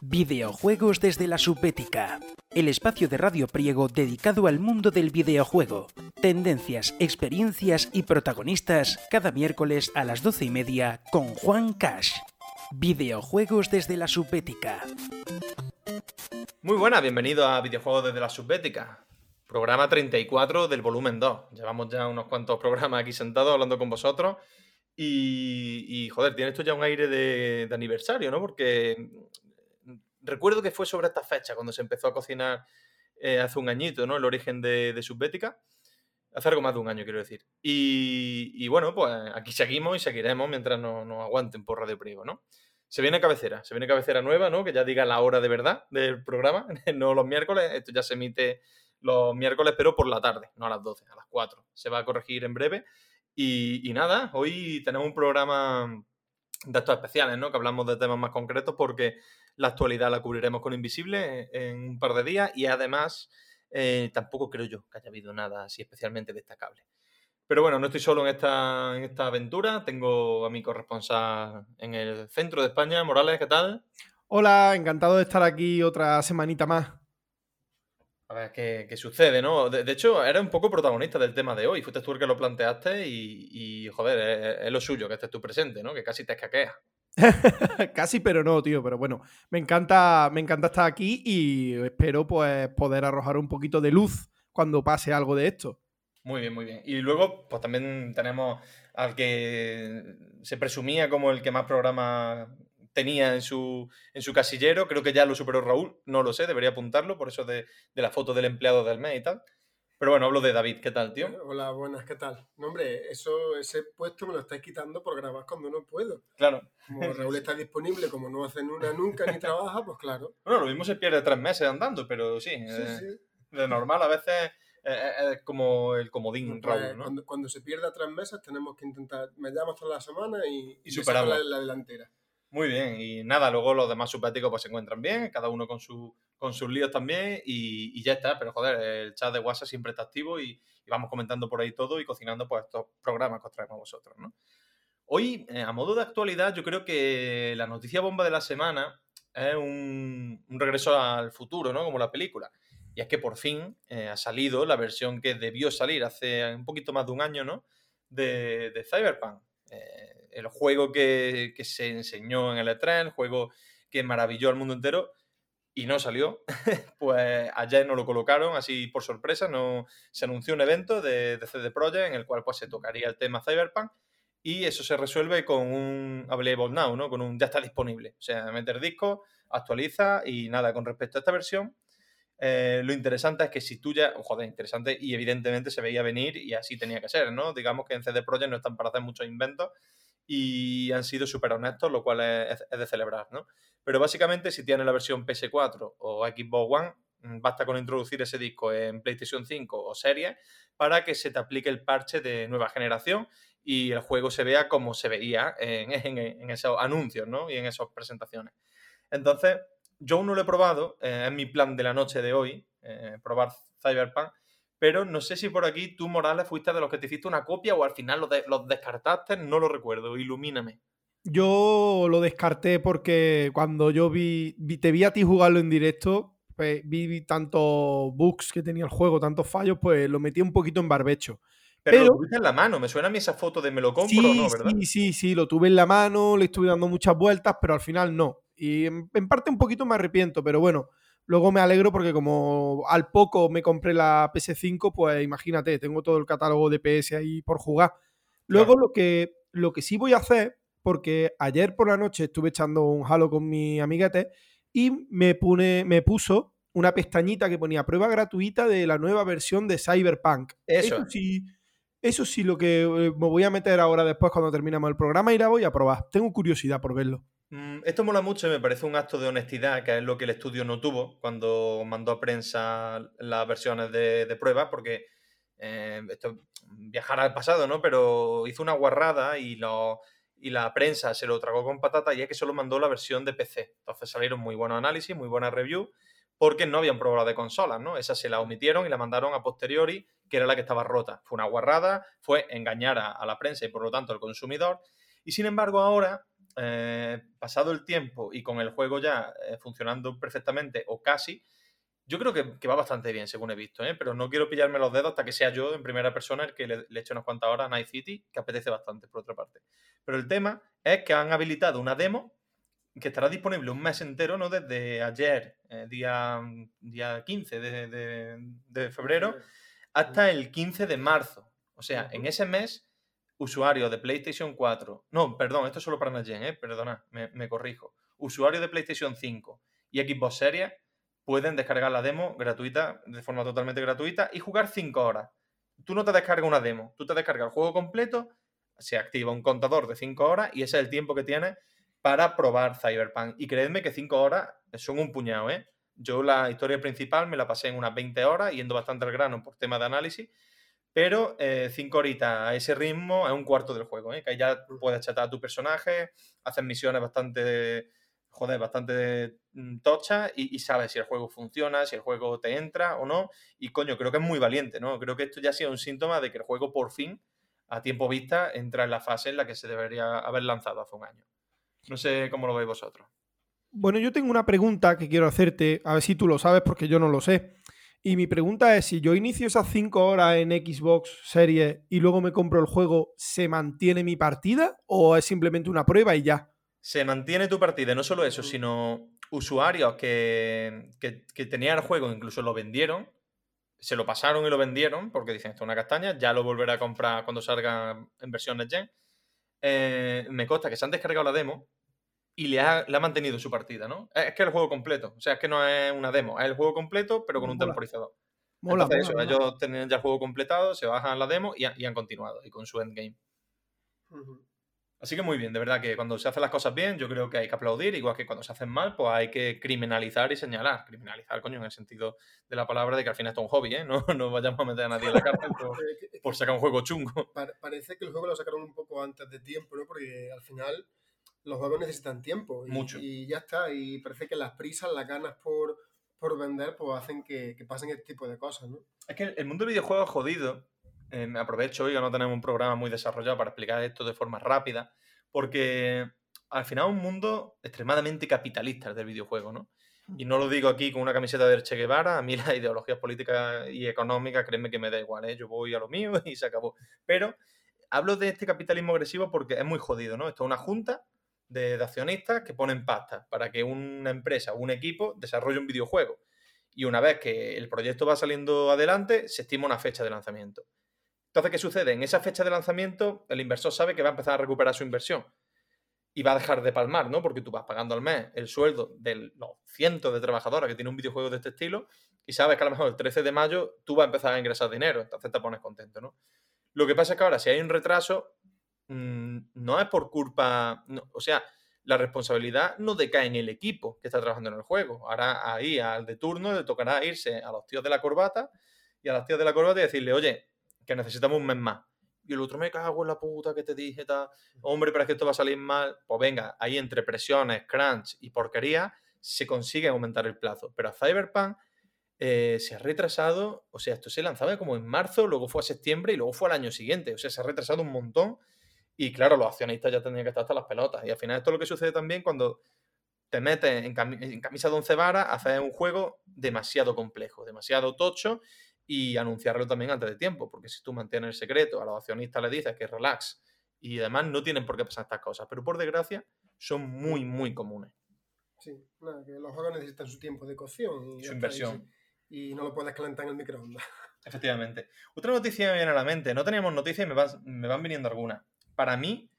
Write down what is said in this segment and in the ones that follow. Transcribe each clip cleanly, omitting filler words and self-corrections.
Videojuegos desde la Subética, el espacio de Radio Priego dedicado al mundo del videojuego. Tendencias, experiencias y protagonistas cada miércoles a las 12:30 con Juan Cash. Videojuegos desde la Subética. Muy buenas, bienvenidos a Videojuegos desde la Subética. Programa 34 del volumen 2. Llevamos ya unos cuantos programas aquí sentados hablando con vosotros. Y joder, tiene esto ya un aire de aniversario, ¿no? Porque recuerdo que fue sobre esta fecha cuando se empezó a cocinar hace un añito, ¿no? El origen de Subética. Hace algo más de un año, quiero decir. Y bueno, pues aquí seguimos y seguiremos mientras nos aguanten por Radio Priego, ¿no? Se viene cabecera nueva, ¿no? Que ya diga la hora de verdad del programa, no los miércoles. Esto ya se emite los miércoles, pero por la tarde, no a las 12, a las 4. Se va a corregir en breve. Y nada, hoy tenemos un programa de estos especiales, ¿no? Que hablamos de temas más concretos porque la actualidad la cubriremos con Invisible en un par de días y además tampoco creo yo que haya habido nada así especialmente destacable. Pero bueno, no estoy solo en esta aventura, tengo a mi corresponsal en el centro de España. Morales, ¿qué tal? Hola, encantado de estar aquí otra semanita más. A ver qué sucede, ¿no? De hecho, eres un poco protagonista del tema de hoy. Fuiste tú el que lo planteaste y joder, es lo suyo que estés tú presente, ¿no? Que casi te escaqueas. Casi, pero no, tío. Pero bueno, me encanta estar aquí y espero pues poder arrojar un poquito de luz cuando pase algo de esto. Muy bien, muy bien. Y luego, pues también tenemos al que se presumía como el que más programas tenía en su casillero. Creo que ya lo superó Raúl, no lo sé, debería apuntarlo, por eso de la foto del empleado del mes y tal. Pero bueno, hablo de David, ¿qué tal, tío? Hola, buenas, ¿qué tal? No, hombre, ese puesto me lo estáis quitando por grabar cuando no puedo. Claro. Como Raúl está disponible, como no hace una nunca ni trabaja, pues claro. Bueno, lo mismo se pierde 3 meses andando, pero sí. Sí. De normal a veces es como el comodín, Pues, Raúl, ¿no? cuando se pierda 3 meses tenemos que intentar, me llamas toda la semana y superarlo. saco la delantera. Muy bien, y nada, luego los demás subéticos pues se encuentran bien, cada uno con sus líos también y ya está, pero joder, el chat de WhatsApp siempre está activo y vamos comentando por ahí todo y cocinando pues estos programas que os traemos a vosotros, ¿no? Hoy, a modo de actualidad, yo creo que la noticia bomba de la semana es un regreso al futuro, ¿no? Como la película. Y es que por fin ha salido la versión que debió salir hace un poquito más de un año, ¿no? De Cyberpunk. El juego que se enseñó en el E3, el juego que maravilló al mundo entero y no salió. Pues ayer no lo colocaron así por sorpresa. No, se anunció un evento de CD Projekt en el cual pues, se tocaría el tema Cyberpunk y eso se resuelve con un Available Now, ¿no? Con un ya está disponible. O sea, meter disco, actualiza y nada, con respecto a esta versión. Lo interesante es que si tú ya... Joder, interesante y evidentemente se veía venir y así tenía que ser, ¿no? Digamos que en CD Projekt no están para hacer muchos inventos y han sido súper honestos, lo cual es de celebrar, ¿no? Pero básicamente si tienes la versión PS4 o Xbox One, basta con introducir ese disco en PlayStation 5 o Series para que se te aplique el parche de nueva generación y el juego se vea como se veía en esos anuncios, ¿no? Y en esas presentaciones. Entonces, yo aún no lo he probado, es mi plan de la noche de hoy, probar Cyberpunk, pero no sé si por aquí tú, Morales, fuiste de los que te hiciste una copia o al final los descartaste, no lo recuerdo, ilumíname. Yo lo descarté porque cuando yo te vi a ti jugarlo en directo, pues vi tantos bugs que tenía el juego, tantos fallos, pues lo metí un poquito en barbecho. Pero lo tuviste en la mano, me suena a mí esa foto de me lo compro o no, ¿verdad? Sí, lo tuve en la mano, le estuve dando muchas vueltas, pero al final no. Y en parte un poquito me arrepiento, pero bueno, luego me alegro porque como al poco me compré la PS5, pues imagínate, tengo todo el catálogo de PS ahí por jugar. Luego claro. Lo que sí voy a hacer, porque ayer por la noche estuve echando un Halo con mi amiguete y me puso una pestañita que ponía prueba gratuita de la nueva versión de Cyberpunk. Eso sí, lo que me voy a meter ahora después cuando terminemos el programa y la voy a probar. Tengo curiosidad por verlo. Esto mola mucho y me parece un acto de honestidad, que es lo que el estudio no tuvo cuando mandó a prensa las versiones de prueba, porque esto viajar al pasado, ¿no? Pero hizo una guarrada y la prensa se lo tragó con patata y es que solo mandó la versión de PC. Entonces salieron muy buenos análisis, muy buenas reviews, porque no habían probado de consolas, ¿no? Esa se la omitieron y la mandaron a posteriori, que era la que estaba rota. Fue una guarrada, fue engañar a la prensa y por lo tanto al consumidor. Y sin embargo ahora pasado el tiempo y con el juego ya funcionando perfectamente o casi, yo creo que va bastante bien, según he visto, pero no quiero pillarme los dedos hasta que sea yo en primera persona el que le eche unas cuantas horas a Night City, que apetece bastante, por otra parte. Pero el tema es que han habilitado una demo que estará disponible un mes entero, ¿no? Desde ayer, día 15 de febrero, hasta el 15 de marzo. O sea, en ese mes, usuarios de PlayStation 4... No, perdón, esto es solo para Next Gen, perdona, me corrijo. Usuarios de PlayStation 5 y Xbox Series pueden descargar la demo gratuita, de forma totalmente gratuita, y jugar 5 horas. Tú no te descargas una demo, tú te descargas el juego completo, se activa un contador de 5 horas y ese es el tiempo que tienes para probar Cyberpunk. Y creedme que 5 horas son un puñado, Yo la historia principal me la pasé en unas 20 horas, yendo bastante al grano por tema de análisis, pero 5 horitas a ese ritmo es un cuarto del juego, que ya puedes chatar a tu personaje, haces misiones bastante tochas y sabes si el juego funciona, si el juego te entra o no. Y coño, creo que es muy valiente, ¿no? Creo que esto ya ha sido un síntoma de que el juego por fin, a tiempo vista, entra en la fase en la que se debería haber lanzado hace un año. No sé cómo lo veis vosotros. Bueno, yo tengo una pregunta que quiero hacerte, a ver si tú lo sabes porque yo no lo sé. Y mi pregunta es, si yo inicio esas 5 horas en Xbox Series y luego me compro el juego, ¿se mantiene mi partida o es simplemente una prueba y ya? Se mantiene tu partida, y no solo eso, sino usuarios que tenían el juego, incluso lo vendieron, se lo pasaron y lo vendieron, porque dicen, esto es una castaña, ya lo volveré a comprar cuando salga en versión Next Gen. Me consta que se han descargado la demo y le ha mantenido su partida, ¿no? Es que es el juego completo, o sea, es que no es una demo, es el juego completo, pero con un temporizador. Entonces, ellos tenían ya el juego completado, se bajan la demo y han continuado, y con su endgame. Así que muy bien, de verdad que cuando se hacen las cosas bien, yo creo que hay que aplaudir, igual que cuando se hacen mal, pues hay que criminalizar y señalar. Criminalizar, coño, en el sentido de la palabra de que al final esto es un hobby, No vayamos a meter a nadie en la cárcel por sacar un juego chungo. Parece que el juego lo sacaron un poco antes de tiempo, ¿no? Porque al final los juegos necesitan tiempo. Mucho. Y ya está. Y parece que las prisas, las ganas por vender, pues hacen que pasen este tipo de cosas, ¿no? Es que el mundo del videojuego es jodido. Me aprovecho hoy que no tenemos un programa muy desarrollado para explicar esto de forma rápida, porque al final es un mundo extremadamente capitalista el del videojuego, ¿no? Y no lo digo aquí con una camiseta de Che Guevara, a mí las ideologías políticas y económicas, créeme que me da igual, Yo voy a lo mío y se acabó. Pero hablo de este capitalismo agresivo porque es muy jodido, ¿no? Esto es una junta de accionistas que ponen pasta para que una empresa o un equipo desarrolle un videojuego. Y una vez que el proyecto va saliendo adelante, se estima una fecha de lanzamiento. Entonces, ¿qué sucede? En esa fecha de lanzamiento, el inversor sabe que va a empezar a recuperar su inversión y va a dejar de palmar, ¿no? Porque tú vas pagando al mes el sueldo de los cientos de trabajadoras que tienen un videojuego de este estilo y sabes que a lo mejor el 13 de mayo tú vas a empezar a ingresar dinero, entonces te pones contento, ¿no? Lo que pasa es que ahora, si hay un retraso, no es por culpa... No, o sea, la responsabilidad no decae en el equipo que está trabajando en el juego. Ahora ahí al de turno le tocará irse a los tíos de la corbata y a las tías de la corbata y decirle, oye, que necesitamos un mes más. Y el otro, me cago en la puta que te dije, tal. Hombre, pero es que esto va a salir mal. Pues venga, ahí entre presiones, crunch y porquería se consigue aumentar el plazo. Pero a Cyberpunk se ha retrasado, o sea, esto se lanzaba como en marzo, luego fue a septiembre y luego fue al año siguiente. O sea, se ha retrasado un montón. Y claro, los accionistas ya tendrían que estar hasta las pelotas. Y al final esto es lo que sucede también cuando te metes en camisa de 11 varas, haces un juego demasiado complejo, demasiado tocho y anunciarlo también antes de tiempo. Porque si tú mantienes el secreto, a los accionistas les dices que relax y además no tienen por qué pasar estas cosas. Pero por desgracia son muy, muy comunes. Sí, nada, que los juegos necesitan su tiempo de cocción. Y su inversión. Y no lo puedes calentar en el microondas. Efectivamente. Otra noticia me viene a la mente. No teníamos noticias y me van viniendo algunas. Para mí,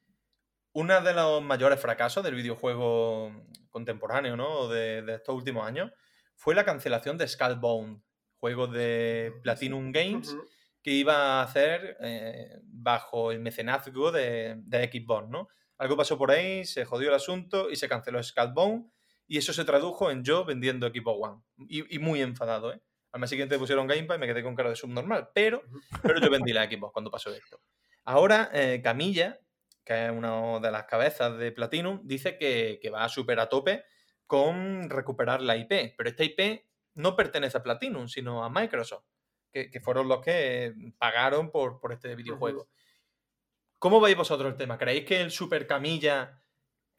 uno de los mayores fracasos del videojuego contemporáneo, ¿no? De estos últimos años, fue la cancelación de Skullbound, juego de Platinum Games, que iba a hacer bajo el mecenazgo de Xbox, ¿no? Algo pasó por ahí, se jodió el asunto y se canceló Skullbound, y eso se tradujo en yo vendiendo Xbox One. Y muy enfadado, Al mes siguiente pusieron Game Pass y me quedé con cara de subnormal, pero yo vendí la Xbox cuando pasó esto. Ahora, Camilla, que es una de las cabezas de Platinum, dice que va a súper a tope con recuperar la IP. Pero esta IP no pertenece a Platinum, sino a Microsoft, que fueron los que pagaron por este videojuego. ¿Cómo veis vosotros el tema? ¿Creéis que el Super Camilla,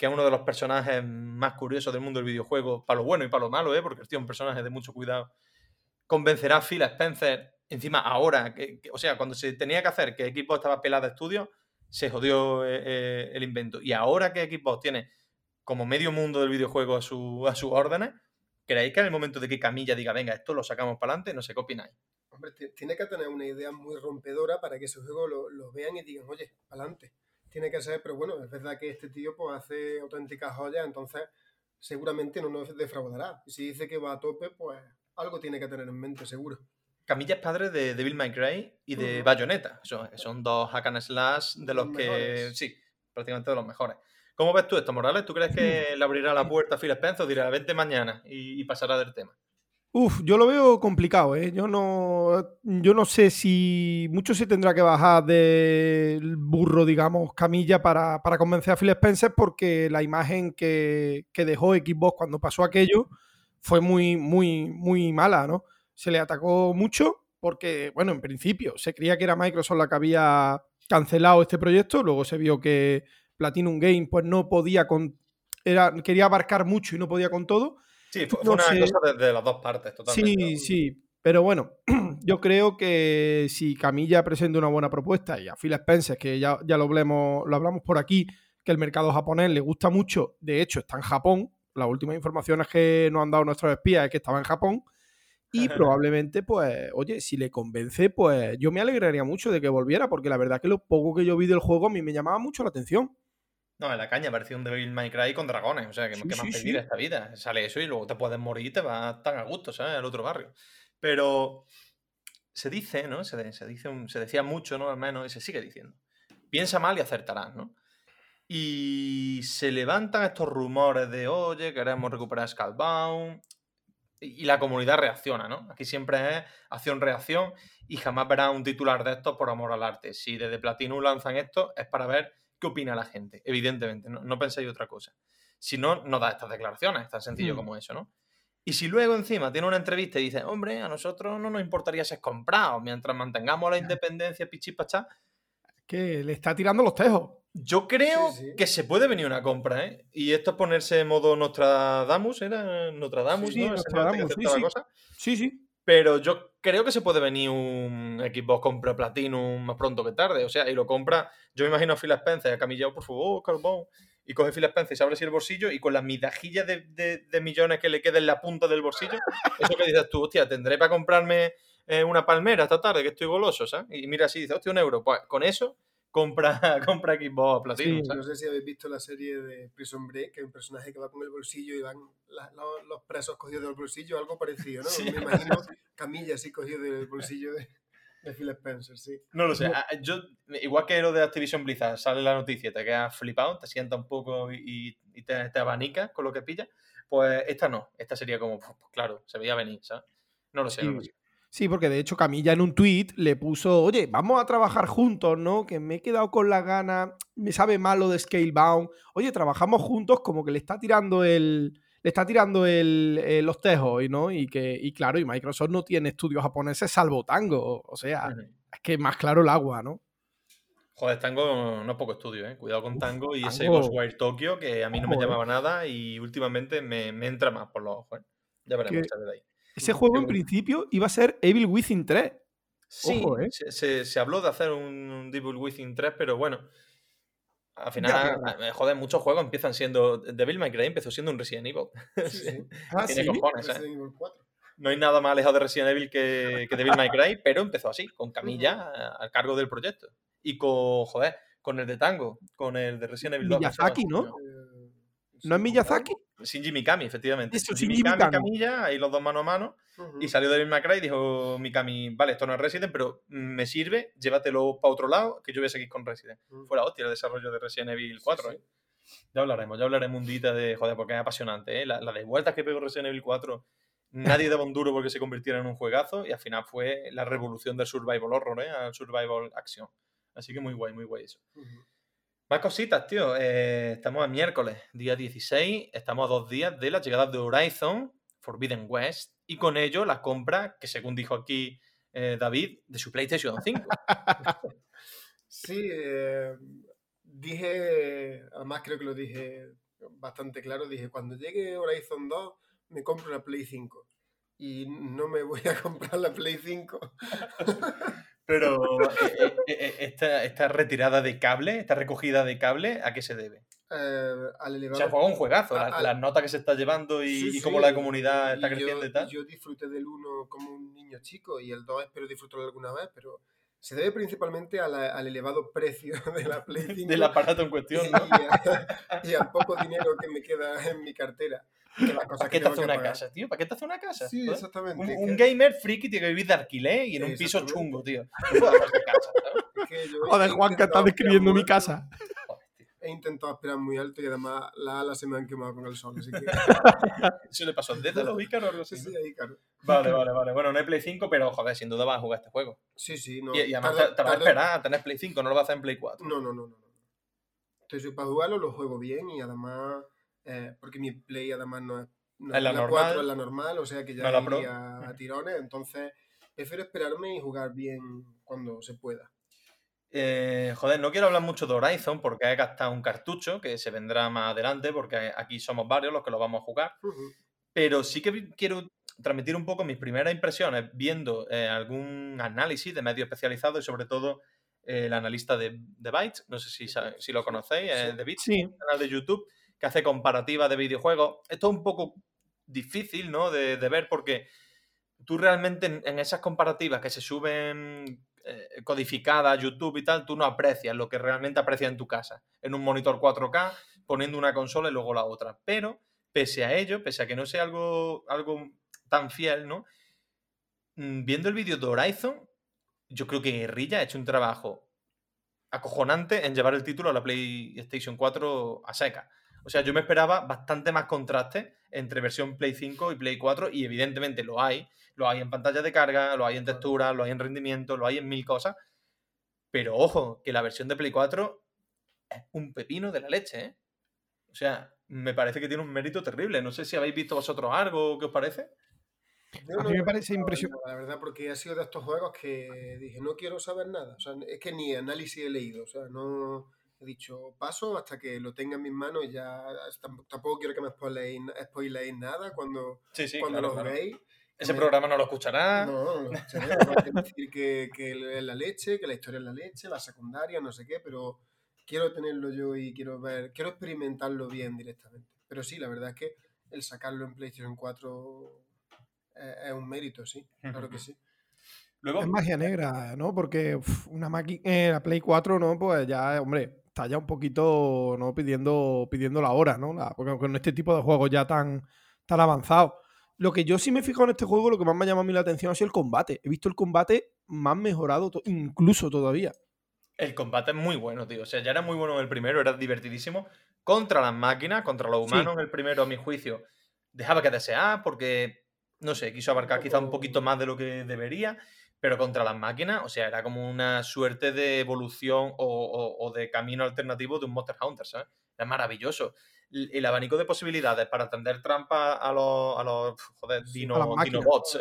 que es uno de los personajes más curiosos del mundo del videojuego, para lo bueno y para lo malo, porque el tío es un personaje de mucho cuidado, convencerá a Phil Spencer, encima ahora, o sea, cuando se tenía que hacer que Xbox estaba pelada de estudio, se jodió el invento. Y ahora que Xbox tiene como medio mundo del videojuego a sus órdenes, ¿creéis que en el momento de que Camilla diga, venga, esto lo sacamos para adelante, no sé qué opináis? Hombre, tiene que tener una idea muy rompedora para que ese juego lo vean y digan, oye, para adelante. Tiene que ser, pero bueno, es verdad que este tío pues hace auténticas joyas, entonces seguramente no nos defraudará. Y si dice que va a tope, pues algo tiene que tener en mente, seguro. Camilla es padre de Devil May Cry y de Bayonetta. Son dos hack and slash de los que... Mejores. Sí, prácticamente de los mejores. ¿Cómo ves tú esto, Morales? ¿Tú crees que le abrirá la puerta a Phil Spencer o dirá, vente mañana y pasará del tema? Yo lo veo complicado, ¿eh? Yo no sé si mucho se tendrá que bajar del burro, digamos, Camilla para convencer a Phil Spencer, porque la imagen que dejó Xbox cuando pasó aquello fue muy, muy, muy mala, ¿no? Se le atacó mucho porque, bueno, en principio se creía que era Microsoft la que había cancelado este proyecto, luego se vio que Platinum Game pues no podía quería abarcar mucho y no podía con todo. Sí, fue No una sé. cosa de las dos partes, totalmente. Sí, sí, pero bueno, yo creo que si Camilla presenta una buena propuesta y a Phil Spencer, que ya lo hablamos por aquí, que el mercado japonés le gusta mucho, de hecho está en Japón, las últimas informaciones que nos han dado nuestros espías es que estaba en Japón, y probablemente, pues, oye, si le convence, pues yo me alegraría mucho de que volviera, porque la verdad que lo poco que yo vi del juego a mí me llamaba mucho la atención. No, en la caña parecía un Devil May Cry con dragones. O sea, Sí, ¿qué más sí, pedir sí. esta vida? Sale eso y luego te puedes morir y te vas tan a gusto, ¿sabes? Al otro barrio. Pero se dice, ¿no? Se decía mucho, ¿no? Al menos, y se sigue diciendo. Piensa mal y acertarás, ¿no? Y se levantan estos rumores de, oye, queremos recuperar Scalebound. Y la comunidad reacciona, ¿no? Aquí siempre es acción-reacción y jamás verás un titular de estos por amor al arte. Si desde Platinum lanzan esto, es para ver qué opina la gente, evidentemente. No penséis otra cosa. Si no, no da estas declaraciones, es tan sencillo como eso, ¿no? Y si luego encima tiene una entrevista y dice, hombre, a nosotros no nos importaría ser comprados mientras mantengamos la independencia pichipachá, Que le está tirando los tejos. yo creo Sí. que se puede venir una compra, ¿eh? Y esto es ponerse en modo Nostradamus, ¿era? Nostradamus, Sí, ¿no? El señor este que Nostradamus, acepta la cosa. Sí. Pero yo creo que se puede venir un Xbox compra Platinum más pronto que tarde. O sea, y lo compra. Yo me imagino a Phil Spencer, a Camillao, por favor, Carbón. Y coge Phil Spencer y se abre así el bolsillo y con las midajillas de millones que le queden en la punta del bolsillo, eso que dices tú, hostia, tendré para comprarme una palmera esta tarde, que estoy goloso, ¿sabes? Y mira así, dice, hostia, €1. Pues con eso compra Xbox Platinum, Sí. ¿sabes? No sé si habéis visto la serie de Prison Break, que es un personaje que va con el bolsillo y van los presos cogidos del bolsillo, algo parecido, ¿no? Sí. Me imagino Camilla así cogido del bolsillo de Phil Spencer, sí. No lo sé. Yo, igual que lo de Activision Blizzard, sale la noticia, te quedas flipado, te sienta un poco y te abanicas con lo que pillas. Pues esta no. Esta sería como, pues claro, se veía venir, ¿sabes? No lo sé, no lo sé. Sí, porque de hecho Camilla en un tuit le puso, oye, vamos a trabajar juntos, ¿no? Que me he quedado con la gana, me sabe mal lo de Scalebound. Oye, trabajamos juntos, como que le está tirando los tejos, ¿no? Y claro, y Microsoft no tiene estudios japoneses salvo Tango. O sea, es que más claro el agua, ¿no? Joder, Tango no es poco estudio, ¿eh? Cuidado con Uf, Tango y ese Tango. Ghostwire Tokyo, que a mí no me Ojo, llamaba nada y últimamente me entra más por los ojos, ¿eh? Ya veremos, que sale de ahí. ese juego Qué en bueno. principio iba a ser Evil Within 3. Sí, Ojo, ¿eh? se habló de hacer un Devil Within 3, pero bueno, al Ya, final, pero- joder, muchos juegos empiezan siendo. Devil May Cry empezó siendo un Resident Evil. Sí. Ah, Tiene sí. cojones, ¿eh? Resident Evil 4. No hay nada más alejado de Resident Evil que Devil May Cry, pero empezó así, con Camilla al cargo del proyecto. Y con el de Tango, con el de Resident Evil 2. Miyazaki, ¿no? ¿No es Sí, Miyazaki? Shinji Mikami, efectivamente. Eso, Shinji Shinji Mikami, Mikami. Camilla, ahí los dos mano a mano. Y salió Devil May Cry y dijo Mikami, vale, esto no es Resident, pero me sirve, llévatelo para otro lado, que yo voy a seguir con Resident. Fue la hostia el desarrollo de Resident Evil 4, Sí. ¿eh? Ya hablaremos un día de, joder, porque es apasionante, ¿eh? La de vueltas que pegó Resident Evil 4, nadie daba un duro porque se convirtiera en un juegazo y al final fue la revolución del survival horror, ¿eh? Al survival action. Así que muy guay eso. Más cositas, tío. Estamos a miércoles, día 16. Estamos a 2 días de la llegada de Horizon Forbidden West y con ello la compra, que según dijo aquí David, de su PlayStation 5. Sí, dije, además creo que lo dije bastante claro. Dije, cuando llegue Horizon 2, me compro la Play 5. Y no me voy a comprar la Play 5. Pero esta retirada de cable, esta recogida de cable, ¿a qué se debe? Al O elevado... sea, el juego es un juegazo, las notas que se está llevando y cómo la comunidad está creciendo y tal. Yo disfruté del 1 como un niño chico y el 2 espero disfrutarlo alguna vez, pero se debe principalmente al elevado precio de la Play 5. Del aparato en cuestión, ¿no? Y al poco dinero que me queda en mi cartera. ¿Para qué te hace una casa, tío? ¿Para qué te hace una casa? Sí, ¿sabes? exactamente. Un gamer friki tiene que vivir de alquiler y en un piso chungo, tío. No puedo hacer casa, ¿sabes? Joder, Juan, que estás describiendo mi casa. He intentado aspirar muy alto y además las alas se me han quemado con el sol, así que... ¿Eso le pasó desde los Ícaros o algo así? Sí, ahí, claro. Vale. Bueno, no hay Play 5, pero joder, sin duda vas a jugar este juego. Sí, no. Y además te vas a esperar a tener Play 5, no lo vas a hacer en Play 4. No. Entonces, para jugarlo lo juego bien y además... porque mi Play además no es la normal. 4, es la normal, o sea que ya no iría a tirones, entonces prefiero esperarme y jugar bien cuando se pueda. Joder, no quiero hablar mucho de Horizon porque he gastado un cartucho que se vendrá más adelante porque aquí somos varios los que lo vamos a jugar. Pero sí que quiero transmitir un poco mis primeras impresiones viendo algún análisis de medios especializados y sobre todo el analista de Bytes, no sé si lo conocéis, de Bytes, un canal de YouTube que hace comparativas de videojuegos. Esto es un poco difícil, ¿no? de ver porque tú realmente en esas comparativas que se suben codificada a YouTube y tal, tú no aprecias lo que realmente aprecias en tu casa, en un monitor 4K, poniendo una consola y luego la otra. Pero, pese a ello, pese a que no sea algo tan fiel, ¿no? Viendo el vídeo de Horizon, yo creo que Guerrilla ha hecho un trabajo acojonante en llevar el título a la PlayStation 4 a seca. O sea, yo me esperaba bastante más contraste entre versión Play 5 y Play 4 y evidentemente lo hay. Lo hay en pantalla de carga, lo hay en textura, lo hay en rendimiento, lo hay en 1000 cosas. Pero ojo, que la versión de Play 4 es un pepino de la leche, ¿eh? O sea, me parece que tiene un mérito terrible. No sé si habéis visto vosotros algo, ¿qué os parece? A mí me parece impresionante. La verdad, porque ha sido de estos juegos que dije, no quiero saber nada. O sea, es que ni análisis he leído. O sea, no... He dicho, paso hasta que lo tenga en mis manos y ya tampoco quiero que me spoileéis nada cuando lo veáis. Ese programa no lo escuchará. No lo escucharé. No hay que decir que es la leche, que la historia es la leche, la secundaria, no sé qué, pero quiero tenerlo yo y quiero experimentarlo bien directamente. Pero sí, la verdad es que el sacarlo en PlayStation 4 es un mérito, sí, claro que sí. Luego, es magia negra, ¿no? Porque una máquina, la Play 4, ¿no? Pues ya, hombre, está ya un poquito, ¿no? Pidiendo la hora, ¿no? Porque con este tipo de juegos ya tan avanzados. Lo que yo sí me he fijado en este juego, lo que más me ha llamado a mí la atención ha sido el combate. He visto el combate más mejorado, incluso todavía. El combate es muy bueno, tío. O sea, ya era muy bueno en el primero, era divertidísimo. Contra las máquinas, contra los humanos, en el primero, a mi juicio, dejaba que desear porque, no sé, quiso abarcar quizá un poquito más de lo que debería. Pero contra las máquinas, o sea, era como una suerte de evolución o de camino alternativo de un Monster Hunter, ¿sabes? Era maravilloso. El abanico de posibilidades para tender trampas a los dinobots,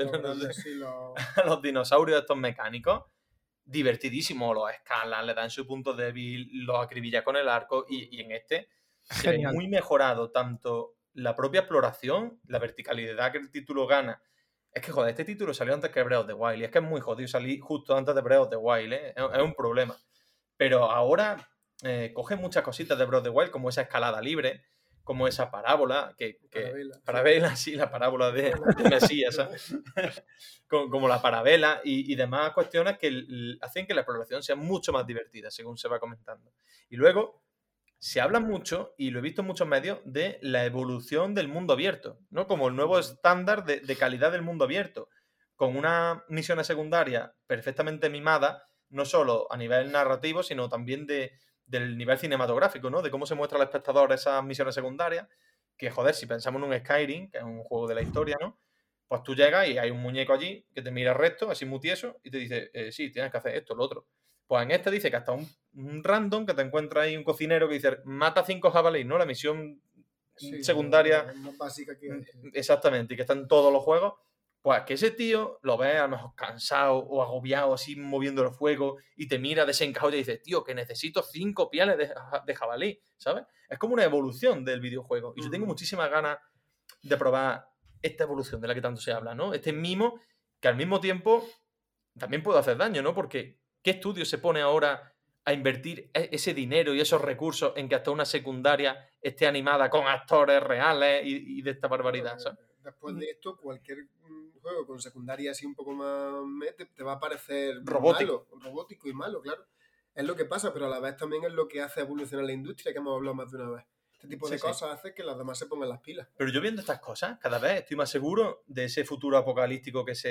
a los dinosaurios estos mecánicos, divertidísimo. Los escalan, le dan su punto débil, los acribillas con el arco y en este se ve muy mejorado tanto la propia exploración, la verticalidad que el título gana. Es que, joder, este título salió antes que Breath of the Wild y es que es muy jodido salir justo antes de Breath of the Wild, ¿eh? Es un problema. Pero ahora coge muchas cositas de Breath of the Wild, como esa escalada libre, como esa parábola, parabela, sí, la parábola de Mesías, ¿sabes? como la parabela y demás cuestiones que hacen que la exploración sea mucho más divertida, según se va comentando. Y luego se habla mucho, y lo he visto en muchos medios, de la evolución del mundo abierto, ¿no? Como el nuevo estándar de calidad del mundo abierto, con unas misiones secundarias perfectamente mimadas, no solo a nivel narrativo, sino también del nivel cinematográfico, ¿no? De cómo se muestra al espectador esas misiones secundarias, que, joder, si pensamos en un Skyrim, que es un juego de la historia, ¿no? Pues tú llegas y hay un muñeco allí que te mira recto, así muy tieso, y te dice, sí, tienes que hacer esto, lo otro. Pues en este dice que hasta un random que te encuentra ahí un cocinero que dice, mata 5 jabalíes, ¿no? La misión secundaria más básica que hay. Exactamente, y que está en todos los juegos, Pues que ese tío lo ve a lo mejor cansado o agobiado, así moviendo el fuego, y te mira desencajado y te dice, tío, que necesito 5 pieles de jabalí, ¿sabes? Es como una evolución del videojuego. Y yo tengo muchísimas ganas de probar esta evolución de la que tanto se habla, ¿no? Este mimo que al mismo tiempo también puede hacer daño, ¿no? Porque ¿qué estudio se pone ahora a invertir ese dinero y esos recursos en que hasta una secundaria esté animada con actores reales y de esta barbaridad, ¿sabes? Después de esto, cualquier juego con secundaria así un poco más te va a parecer Robótico. robótico y malo, claro. Es lo que pasa, pero a la vez también es lo que hace evolucionar la industria, que hemos hablado más de una vez. Este tipo de cosas hace que las demás se pongan las pilas. Pero yo viendo estas cosas, cada vez estoy más seguro de ese futuro apocalíptico que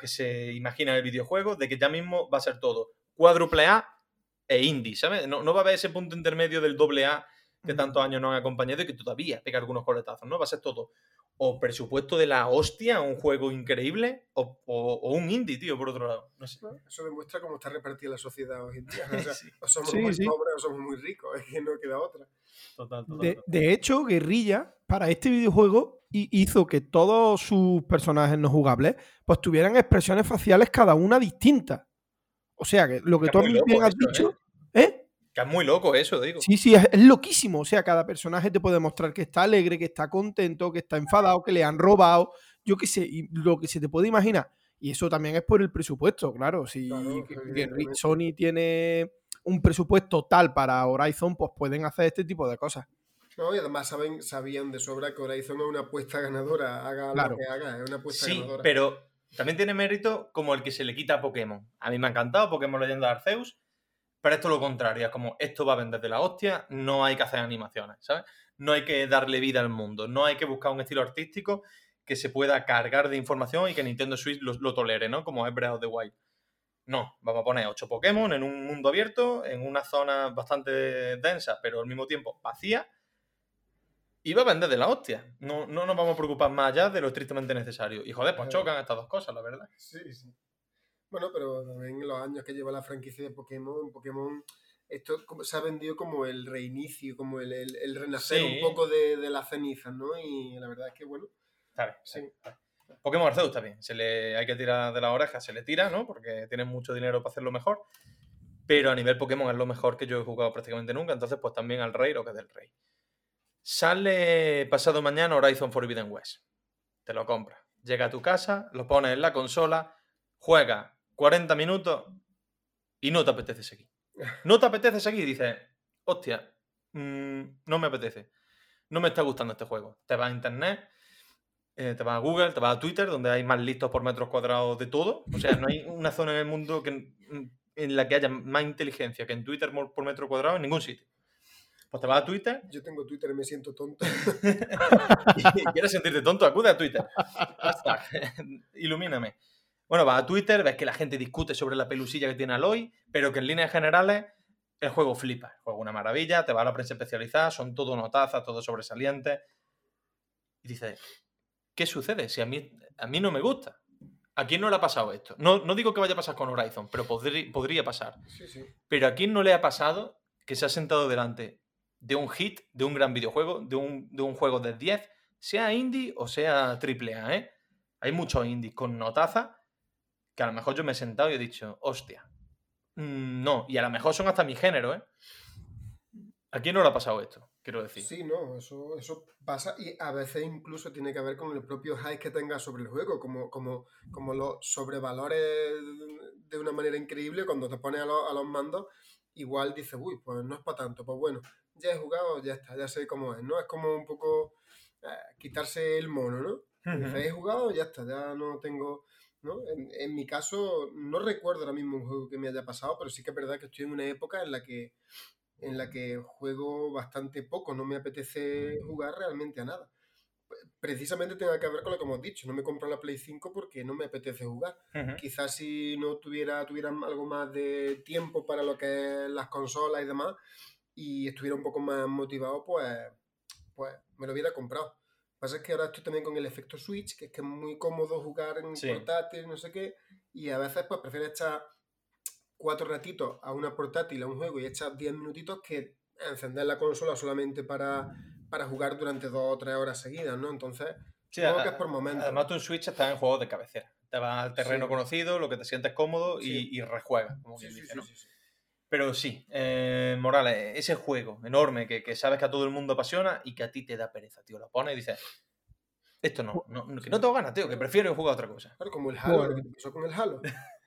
se imagina en el videojuego, de que ya mismo va a ser todo cuádruple A e indie, ¿sabes? No va a haber ese punto intermedio del doble A que tantos años nos han acompañado y que todavía pega algunos coletazos, ¿no? Va a ser todo o presupuesto de la hostia, un juego increíble, o un indie, tío, por otro lado. No sé. Eso demuestra cómo está repartida la sociedad hoy en día. O sea, o somos Sí, muy sí. pobres o somos muy ricos, es que no queda otra. Total. De hecho, Guerrilla, para este videojuego, hizo que todos sus personajes no jugables pues tuvieran expresiones faciales cada una distintas. O sea, que lo que Que tú es muy bien loco has eso, dicho, ¿eh? Que es muy loco eso, digo. Sí, es loquísimo. O sea, cada personaje te puede mostrar que está alegre, que está contento, que está enfadado, que le han robado, yo qué sé, y lo que se te puede imaginar. Y eso también es por el presupuesto, claro. Si Claro, evidentemente. Sony tiene un presupuesto tal para Horizon, pues pueden hacer este tipo de cosas. No, y además sabían de sobra que Horizon es una apuesta ganadora, haga Claro. lo que haga, es una apuesta Sí, ganadora. pero también tiene mérito como el que se le quita a Pokémon. A mí me ha encantado Pokémon Leyenda de Arceus, pero esto es lo contrario, es como esto va a vender de la hostia, no hay que hacer animaciones, ¿sabes? No hay que darle vida al mundo, no hay que buscar un estilo artístico que se pueda cargar de información y que Nintendo Switch lo tolere, ¿no? Como es Breath of the Wild. No, vamos a poner 8 Pokémon en un mundo abierto, en una zona bastante densa, pero al mismo tiempo vacía, y va a vender de la hostia. No nos vamos a preocupar más allá de lo estrictamente necesario. Y joder, pues chocan estas dos cosas, la verdad. Sí. Bueno, pero también en los años que lleva la franquicia de Pokémon, esto se ha vendido como el reinicio, como el renacer Sí. un poco de las cenizas, ¿no? Y la verdad es que, bueno, Está bien, sí. Pokémon Arceus está bien. Hay que tirar de la oreja, se le tira, ¿no? Porque tienen mucho dinero para hacerlo mejor. Pero a nivel Pokémon es lo mejor que yo he jugado prácticamente nunca. Entonces, pues también al rey lo que es del rey. Sale pasado mañana Horizon Forbidden West. Te lo compras. Llega a tu casa, lo pones en la consola, juegas 40 minutos y no te apetece seguir. No te apetece seguir y dices, hostia, no me apetece. No me está gustando este juego. Te vas a internet, te vas a Google, te vas a Twitter, donde hay más listos por metros cuadrados de todo. O sea, no hay una zona en el mundo en la que haya más inteligencia que en Twitter por metro cuadrado en ningún sitio. Pues te vas a Twitter. Yo tengo Twitter y me siento tonto. Y quieres sentirte tonto, acude a Twitter. Hashtag, ilumíname. Bueno, vas a Twitter, ves que la gente discute sobre la pelusilla que tiene Aloy, pero que en líneas generales el juego flipa. El juego es una maravilla, te va a la prensa especializada, son todo notazas, todo sobresalientes. Y dices, ¿qué sucede? Si a mí no me gusta. ¿A quién no le ha pasado esto? No digo que vaya a pasar con Horizon, pero podría pasar. Sí. Pero ¿a quién no le ha pasado que se ha sentado delante de un hit, de un gran videojuego, de un juego de 10, sea indie o sea AAA, ¿eh? Hay muchos indies con notaza que a lo mejor yo me he sentado y he dicho, hostia, no, y a lo mejor son hasta mi género, ¿eh? ¿A quién no le ha pasado esto? Quiero decir. Sí, no, eso pasa y a veces incluso tiene que ver con el propio hype que tengas sobre el juego, como los sobrevalores de una manera increíble cuando te pones a los mandos, igual dices, uy, pues no es para tanto, pues bueno, ya he jugado, ya está, ya sé cómo es, ¿no? Es como un poco quitarse el mono, ¿no? Dices, he jugado, ya está, ya no tengo... ¿no? En mi caso, no recuerdo ahora mismo un juego que me haya pasado, pero sí que es verdad que estoy en una época en la que juego bastante poco, no me apetece jugar realmente a nada. Precisamente tenga que ver con lo que hemos dicho, no me compro la Play 5 porque no me apetece jugar. Quizás si no tuviera algo más de tiempo para lo que es las consolas y demás, y estuviera un poco más motivado, pues me lo hubiera comprado. Lo que pasa es que ahora estoy también con el efecto Switch, que es muy cómodo jugar en portátil, no sé qué, y a veces pues prefiero echar 4 ratitos a una portátil, a un juego, y echar 10 minutitos que encender la consola solamente para jugar durante 2 o 3 horas seguidas, ¿no? Entonces, Sí, Supongo que es por momentos. además tú en Switch estás en juegos de cabecera. Te vas al terreno Sí. conocido, lo que te sientes cómodo Sí. y rejuegas, como Sí, quien sí, dice, sí, ¿no? sí, sí. Pero sí, Morales, ese juego enorme que sabes que a todo el mundo apasiona y que a ti te da pereza, tío. Lo pones y dices, esto que no tengo ganas, tío, que prefiero jugar a otra cosa. Claro, como el Halo, Pues- lo que te pasó con el Halo.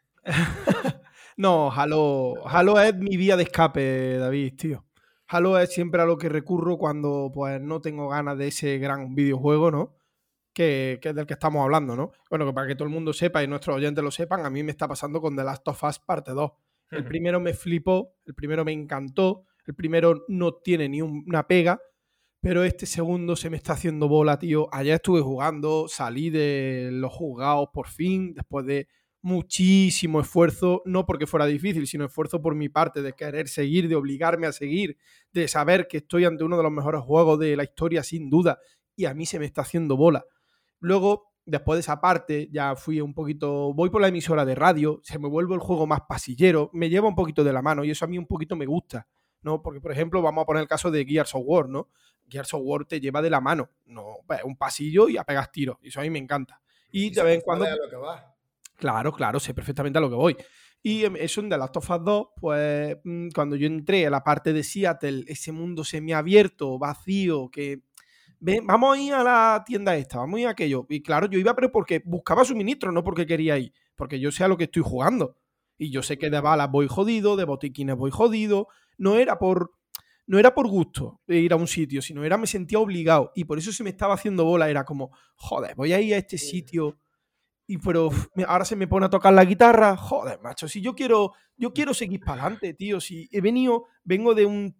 No, Halo es mi vía de escape, David, tío. Halo es siempre a lo que recurro cuando pues no tengo ganas de ese gran videojuego, ¿no? Que es del que estamos hablando, ¿no? Bueno, que para que todo el mundo sepa y nuestros oyentes lo sepan, a mí me está pasando con The Last of Us parte 2. El primero me flipó, el primero me encantó, el primero no tiene ni una pega, pero este segundo se me está haciendo bola, tío. Ayer estuve jugando, salí de los juzgados por fin, después de muchísimo esfuerzo, no porque fuera difícil, sino esfuerzo por mi parte, de querer seguir, de obligarme a seguir, de saber que estoy ante uno de los mejores juegos de la historia, sin duda, y a mí se me está haciendo bola. Luego, después de esa parte, ya fui un poquito, voy por la emisora de radio, se me vuelve el juego más pasillero, me lleva un poquito de la mano y eso a mí un poquito me gusta, ¿no? Porque, por ejemplo, vamos a poner el caso de Gears of War, ¿no? Gears of War te lleva de la mano, no, pues, un pasillo y a pegar tiros, y eso a mí me encanta. Y de vez en cuando... sabes a lo que vas. Claro, sé perfectamente a lo que voy. Y eso en The Last of Us 2, pues cuando yo entré a la parte de Seattle, ese mundo semiabierto, vacío, que vamos a ir a la tienda esta, vamos a ir a aquello. Y claro, yo iba pero porque buscaba suministro, no porque quería ir, porque yo sé a lo que estoy jugando. Y yo sé que de balas voy jodido, de botiquines voy jodido. No era por gusto de ir a un sitio, sino me sentía obligado. Y por eso se me estaba haciendo bola. Era como, joder, voy a ir a este sitio. Y pero ahora se me pone a tocar la guitarra, joder, macho, si yo quiero seguir para adelante, tío, si vengo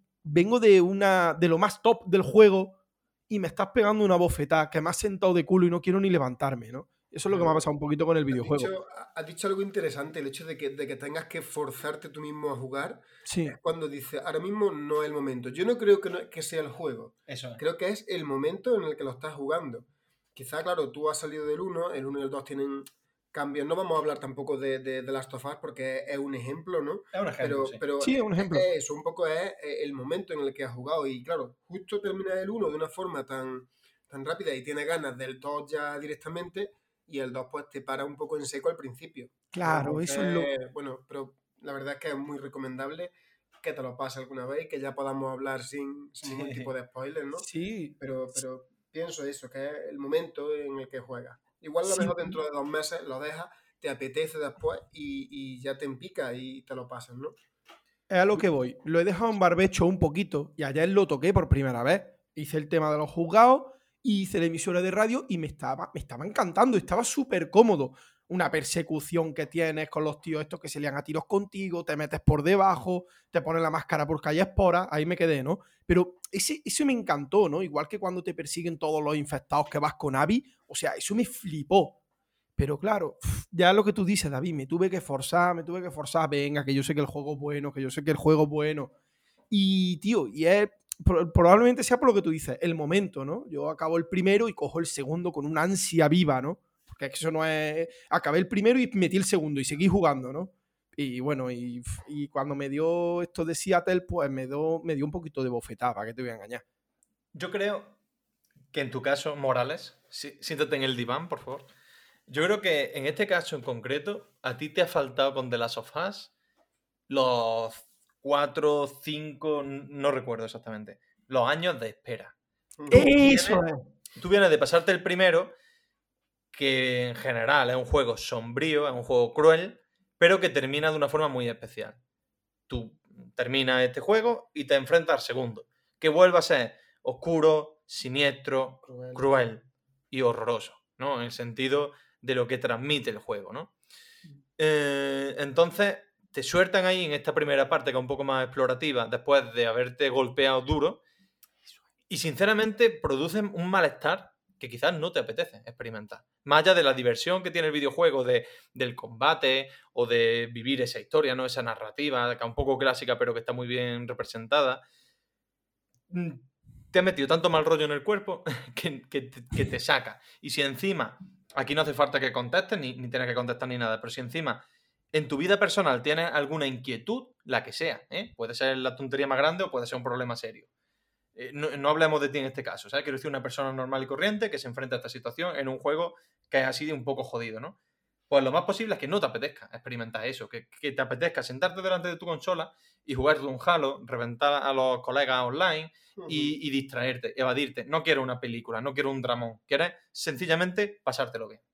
de lo más top del juego y me estás pegando una bofetada que me has sentado de culo y no quiero ni levantarme, ¿no? Eso es lo que me ha pasado un poquito con el videojuego. Has dicho algo interesante, el hecho de que tengas que forzarte tú mismo a jugar, Sí, es cuando dices, ahora mismo no es el momento. Yo no creo que sea el juego, Eso es. creo que es el momento en el que lo estás jugando. Quizá, claro, tú has salido del 1, el 1 y el 2 tienen cambios. No vamos a hablar tampoco de Last of Us porque es un ejemplo, ¿no? Es un ejemplo, sí. Pero sí, es un ejemplo. eso, un poco es el momento en el que has jugado. Y claro, justo terminas el 1 de una forma tan rápida y tienes ganas del 2 ya directamente, y el 2 pues te para un poco en seco al principio. Claro, eso es lo... Bueno, pero la verdad es que es muy recomendable que te lo pases alguna vez y que ya podamos hablar sin ningún tipo de spoiler, ¿no? Sí, Pero pienso eso, que es el momento en el que juegas. Igual a lo sí. mejor dentro de 2 meses lo dejas, te apetece después y ya te empica y te lo pasas, ¿no? Es a lo que voy. Lo he dejado en barbecho un poquito y ayer lo toqué por primera vez. Hice el tema de los juzgados, hice la emisora de radio y me estaba encantando, estaba súper cómodo. Una persecución que tienes con los tíos estos que se lían a tiros contigo, te metes por debajo, te ponen la máscara porque hay esporas, ahí me quedé, ¿no? Pero eso me encantó, ¿no? Igual que cuando te persiguen todos los infectados que vas con Abby, o sea, eso me flipó. Pero claro, ya lo que tú dices, David, me tuve que forzar, venga, que yo sé que el juego es bueno, que yo sé que el juego es bueno. Y, tío, probablemente sea por lo que tú dices, el momento, ¿no? Yo acabo el primero y cojo el segundo con una ansia viva, ¿no? Porque eso no es... Acabé el primero y metí el segundo y seguí jugando, ¿no? Y bueno, y cuando me dio esto de Seattle, pues me dio un poquito de bofetada, ¿para qué te voy a engañar? Yo creo que en tu caso, Morales, siéntate en el diván, por favor. Yo creo que en este caso en concreto, a ti te ha faltado con The Last of Us los 4, 5, no recuerdo exactamente, los años de espera. Eso es. Tú vienes de pasarte el primero, que en general es un juego sombrío, es un juego cruel, pero que termina de una forma muy especial. Tú terminas este juego y te enfrentas al segundo, que vuelve a ser oscuro, siniestro, cruel y horroroso, ¿no? En el sentido de lo que transmite el juego, ¿no? Entonces, te sueltan ahí en esta primera parte, que es un poco más explorativa, después de haberte golpeado duro, y sinceramente producen un malestar que quizás no te apetece experimentar. Más allá de la diversión que tiene el videojuego del combate o de vivir esa historia, ¿no? Esa narrativa, que es un poco clásica, pero que está muy bien representada. Te has metido tanto mal rollo en el cuerpo que te saca. Y si encima, aquí no hace falta que contestes, ni tienes que contestar ni nada, pero si encima en tu vida personal tienes alguna inquietud, la que sea, puede ser la tontería más grande o puede ser un problema serio, no hablemos de ti en este caso, ¿sabes? Quiero decir, una persona normal y corriente que se enfrenta a esta situación en un juego que es así de un poco jodido, ¿no? Pues lo más posible es que no te apetezca experimentar eso, que te apetezca sentarte delante de tu consola y jugar un Halo, reventar a los colegas online y distraerte, evadirte. No quiero una película, no quiero un dramón, quieres sencillamente pasártelo bien.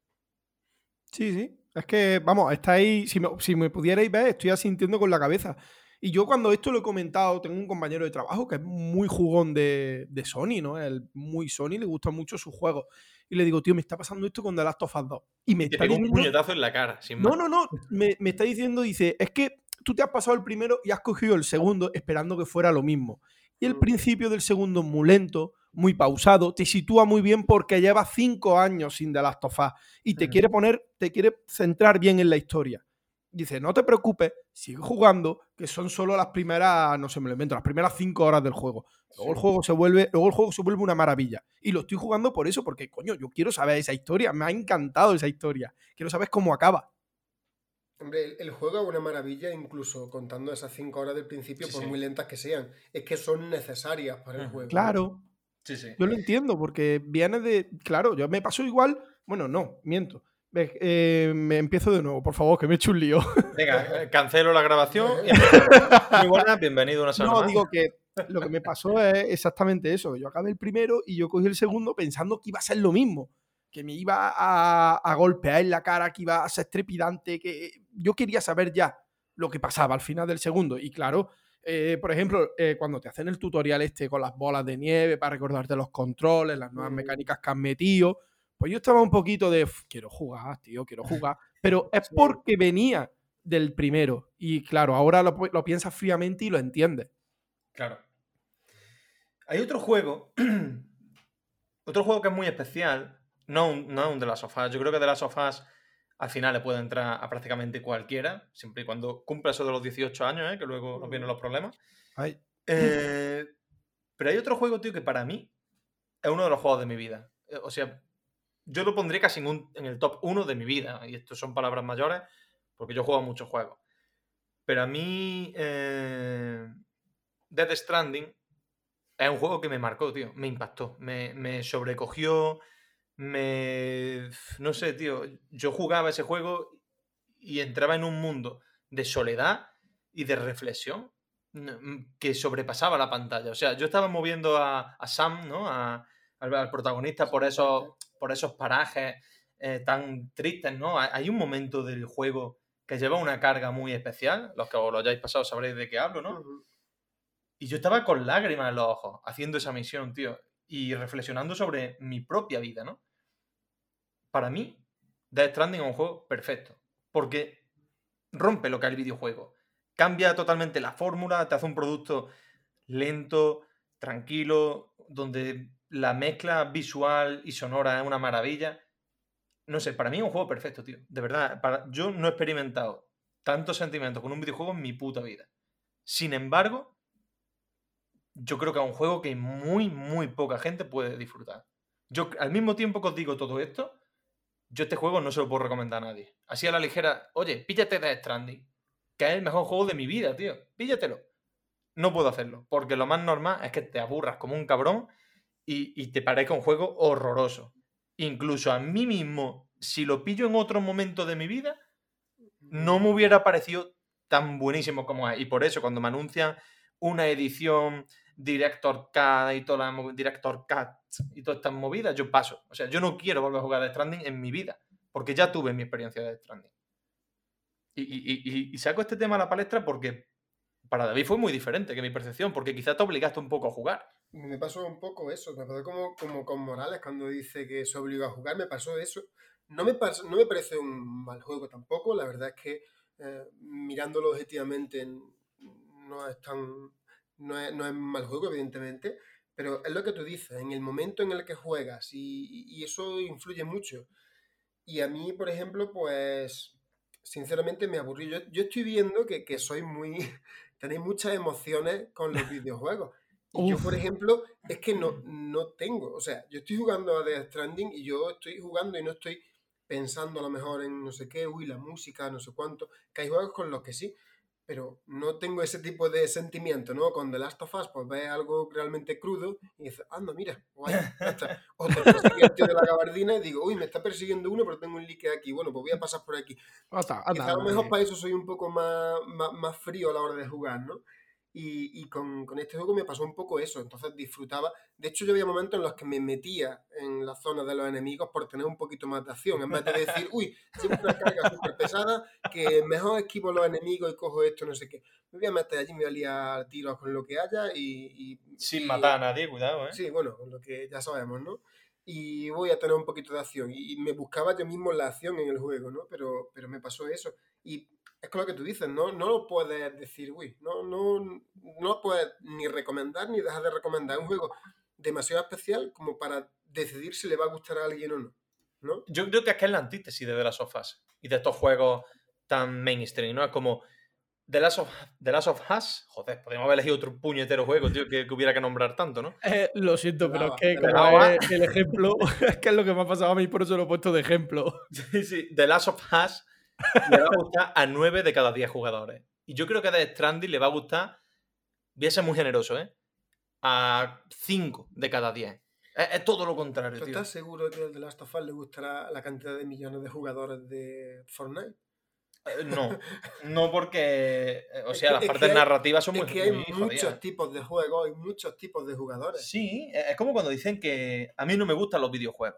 Sí, sí. Es que, vamos, estáis. Si me pudierais ver, estoy asintiendo con la cabeza. Y yo cuando esto lo he comentado, tengo un compañero de trabajo que es muy jugón de Sony, ¿no? Él muy Sony, le gustan mucho sus juegos. Y le digo, tío, me está pasando esto con The Last of Us 2. Y me Y te está pega un diciendo. puñetazo en la cara, sin más. No. Me está diciendo, dice, es que tú te has pasado el primero y has cogido el segundo esperando que fuera lo mismo. Y el principio del segundo es muy lento, muy pausado, te sitúa muy bien porque llevas 5 años sin The Last of Us y te quiere centrar bien en la historia. Dice, no te preocupes, sigue jugando, que son solo las primeras, no sé, me lo invento, las primeras 5 horas del juego. Luego el juego se vuelve una maravilla. Y lo estoy jugando por eso, porque, coño, yo quiero saber esa historia, me ha encantado esa historia. Quiero saber cómo acaba. Hombre, el juego es una maravilla, incluso contando esas 5 horas del principio, por muy lentas que sean. Es que son necesarias para el juego. Claro. Sí. Yo lo entiendo, porque viene de. Claro, yo me pasó igual. Bueno, no, miento. Me empiezo de nuevo, por favor, que me he hecho un lío. Venga, cancelo la grabación. Muy buenas, bienvenido a una semana No, más. digo que lo que me pasó es exactamente eso. Yo acabé el primero y yo cogí el segundo pensando que iba a ser lo mismo. Que me iba a golpear en la cara, que iba a ser trepidante, que yo quería saber ya lo que pasaba al final del segundo. Y claro, por ejemplo, cuando te hacen el tutorial este con las bolas de nieve para recordarte los controles, las nuevas mecánicas que han metido, pues yo estaba un poquito de, quiero jugar, tío, quiero jugar. Pero es porque venía del primero. Y claro, ahora lo piensas fríamente y lo entiendes. Claro. Hay otro juego que es muy especial, no un The Last of Us. Yo creo que The Last of Us al final le puede entrar a prácticamente cualquiera, siempre y cuando cumpla eso de los 18 años, que luego nos vienen los problemas. Pero hay otro juego, tío, que para mí es uno de los juegos de mi vida. O sea, yo lo pondría casi en el top 1 de mi vida. Y esto son palabras mayores, porque yo juego a muchos juegos. Pero a mí Death Stranding es un juego que me marcó, tío. Me impactó. Me sobrecogió. No sé, tío. Yo jugaba ese juego y entraba en un mundo de soledad y de reflexión que sobrepasaba la pantalla. O sea, yo estaba moviendo a Sam, ¿no? Al protagonista por esos parajes tan tristes, ¿no? Hay un momento del juego que lleva una carga muy especial. Los que os lo hayáis pasado sabréis de qué hablo, ¿no? Y yo estaba con lágrimas en los ojos haciendo esa misión, tío. Y reflexionando sobre mi propia vida, ¿no? Para mí, Death Stranding es un juego perfecto. Porque rompe lo que es el videojuego. Cambia totalmente la fórmula, te hace un producto lento, tranquilo, donde la mezcla visual y sonora es una maravilla. No sé, para mí es un juego perfecto, tío. De verdad, yo no he experimentado tantos sentimientos con un videojuego en mi puta vida. Sin embargo, yo creo que es un juego que muy, muy poca gente puede disfrutar. Yo, al mismo tiempo que os digo todo esto, yo este juego no se lo puedo recomendar a nadie. Así a la ligera, oye, píllate Death Stranding, que es el mejor juego de mi vida, tío. Píllatelo. No puedo hacerlo, porque lo más normal es que te aburras como un cabrón y te parezca un juego horroroso. Incluso a mí mismo, si lo pillo en otro momento de mi vida, no me hubiera parecido tan buenísimo como es. Y por eso, cuando me anuncian una edición Director Cut y todas las Director Cut y todas estas movidas, yo paso. O sea, yo no quiero volver a jugar Death Stranding en mi vida, porque ya tuve mi experiencia de Death Stranding. Y saco este tema a la palestra porque para David fue muy diferente que mi percepción, porque quizá te obligaste un poco a jugar. Me pasó un poco eso, me pasó como con Morales cuando dice que se obligó a jugar, me pasó eso. No me parece un mal juego tampoco, la verdad es que mirándolo objetivamente no es mal juego, evidentemente, pero es lo que tú dices, en el momento en el que juegas y eso influye mucho. Y a mí, por ejemplo, pues sinceramente me aburrí. Yo estoy viendo que soy muy... tenéis muchas emociones con los videojuegos. Y yo, por ejemplo, es que no tengo. O sea, yo estoy jugando a Death Stranding y yo estoy jugando y no estoy pensando a lo mejor en no sé qué, uy, la música, no sé cuánto. Que hay juegos con los que sí. pero no tengo ese tipo de sentimiento, ¿no? Con The Last of Us, pues ves algo realmente crudo y dices, anda, mira, guay, ya está. O te persigue el tío de la gabardina y digo, uy, me está persiguiendo uno, pero tengo un líquido aquí, bueno, pues voy a pasar por aquí. Anda, Quizá a lo anda, mejor para eso soy un poco más frío a la hora de jugar, ¿no? Y con este juego me pasó un poco eso, entonces disfrutaba. De hecho, yo había momentos en los que me metía en la zona de los enemigos por tener un poquito más de acción, en vez de decir, uy, llevo una carga súper pesada, que mejor esquivo los enemigos y cojo esto, no sé qué. Me voy a meter allí, me voy a liar tiros con lo que haya Sin matar a nadie, cuidado, ¿eh? Sí, bueno, con lo que ya sabemos, ¿no? Y voy a tener un poquito de acción. Y me buscaba yo mismo la acción en el juego, ¿no? Pero me pasó eso. Y es con lo que tú dices, ¿no? No lo puedes decir, uy, no lo puedes ni recomendar ni dejar de recomendar. Es un juego demasiado especial como para decidir si le va a gustar a alguien o no, ¿no? Yo creo que es la antítesis de The Last of Us y de estos juegos tan mainstream, ¿no? Es como The Last of Us, joder, podríamos haber elegido otro puñetero juego, tío, que hubiera que nombrar tanto, ¿no? Lo siento, pero es que De como lava. es el ejemplo, es que es lo que me ha pasado a mí, por eso lo he puesto de ejemplo. Sí, sí, The Last of Us le va a gustar a 9 de cada 10 jugadores. Y yo creo que a Death Stranding le va a gustar, voy a ser muy generoso, ¿eh? A 5 de cada 10. Es todo lo contrario, ¿Tú tío. estás seguro que al The Last of Us le gustará la cantidad de millones de jugadores de Fortnite? No porque, o Es sea, que, las es partes que hay, narrativas son es muy, que hay muy jodidas. muchos tipos de juegos y muchos tipos de jugadores. Sí, es como cuando dicen que a mí no me gustan los videojuegos.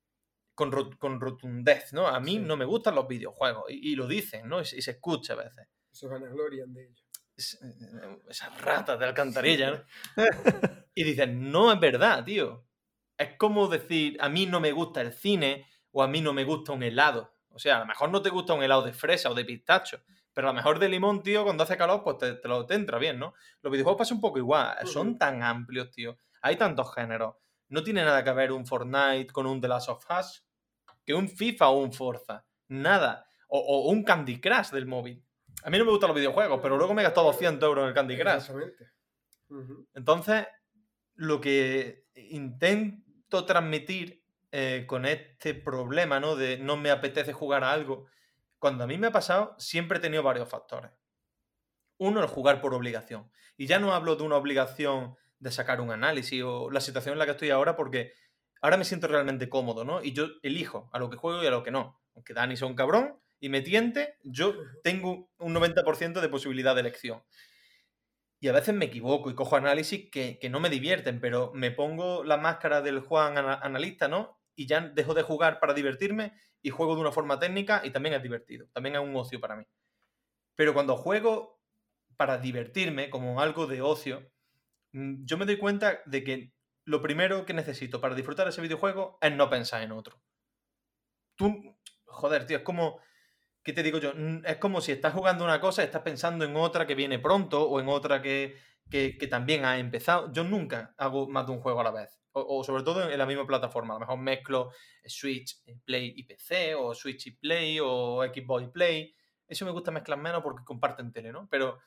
Con rotundez, ¿no? A mí Sí. no me gustan los videojuegos. Y lo dicen, ¿no? Y se escucha a veces. Se vanaglorian de ello. Esas ratas de alcantarilla, ¿no? Y dicen, no es verdad, tío. Es como decir, a mí no me gusta el cine o a mí no me gusta un helado. O sea, a lo mejor no te gusta un helado de fresa o de pistacho, pero a lo mejor de limón, tío, cuando hace calor, pues te entra bien, ¿no? Los videojuegos pasa un poco igual. Son tan amplios, tío. Hay tantos géneros. No tiene nada que ver un Fortnite con un The Last of Us que un FIFA o un Forza. Nada. O un Candy Crush del móvil. A mí no me gustan los videojuegos, pero luego me he gastado 200 euros en el Candy Crush. Exactamente. Entonces, lo que intento transmitir con este problema, ¿no? De no me apetece jugar a algo, cuando a mí me ha pasado, siempre he tenido varios factores. Uno, el jugar por obligación. Y ya no hablo de una obligación de sacar un análisis o la situación en la que estoy ahora, porque ahora me siento realmente cómodo, ¿no? Y yo elijo a lo que juego y a lo que no. Aunque Dani sea un cabrón y me tiente, yo tengo un 90% de posibilidad de elección. Y a veces me equivoco y cojo análisis que no me divierten, pero me pongo la máscara del Juan analista, ¿no? Y ya dejo de jugar para divertirme y juego de una forma técnica y también es divertido. También es un ocio para mí. Pero cuando juego para divertirme, como algo de ocio, yo me doy cuenta de que lo primero que necesito para disfrutar ese videojuego es no pensar en otro. Joder, tío, es como... ¿Qué te digo yo? Es como si estás jugando una cosa y estás pensando en otra que viene pronto o en otra que también ha empezado. Yo nunca hago más de un juego a la vez. O sobre todo en la misma plataforma. A lo mejor mezclo Switch, Play y PC, o Switch y Play, o Xbox y Play. Eso me gusta mezclar menos porque comparten tele, ¿no? Pero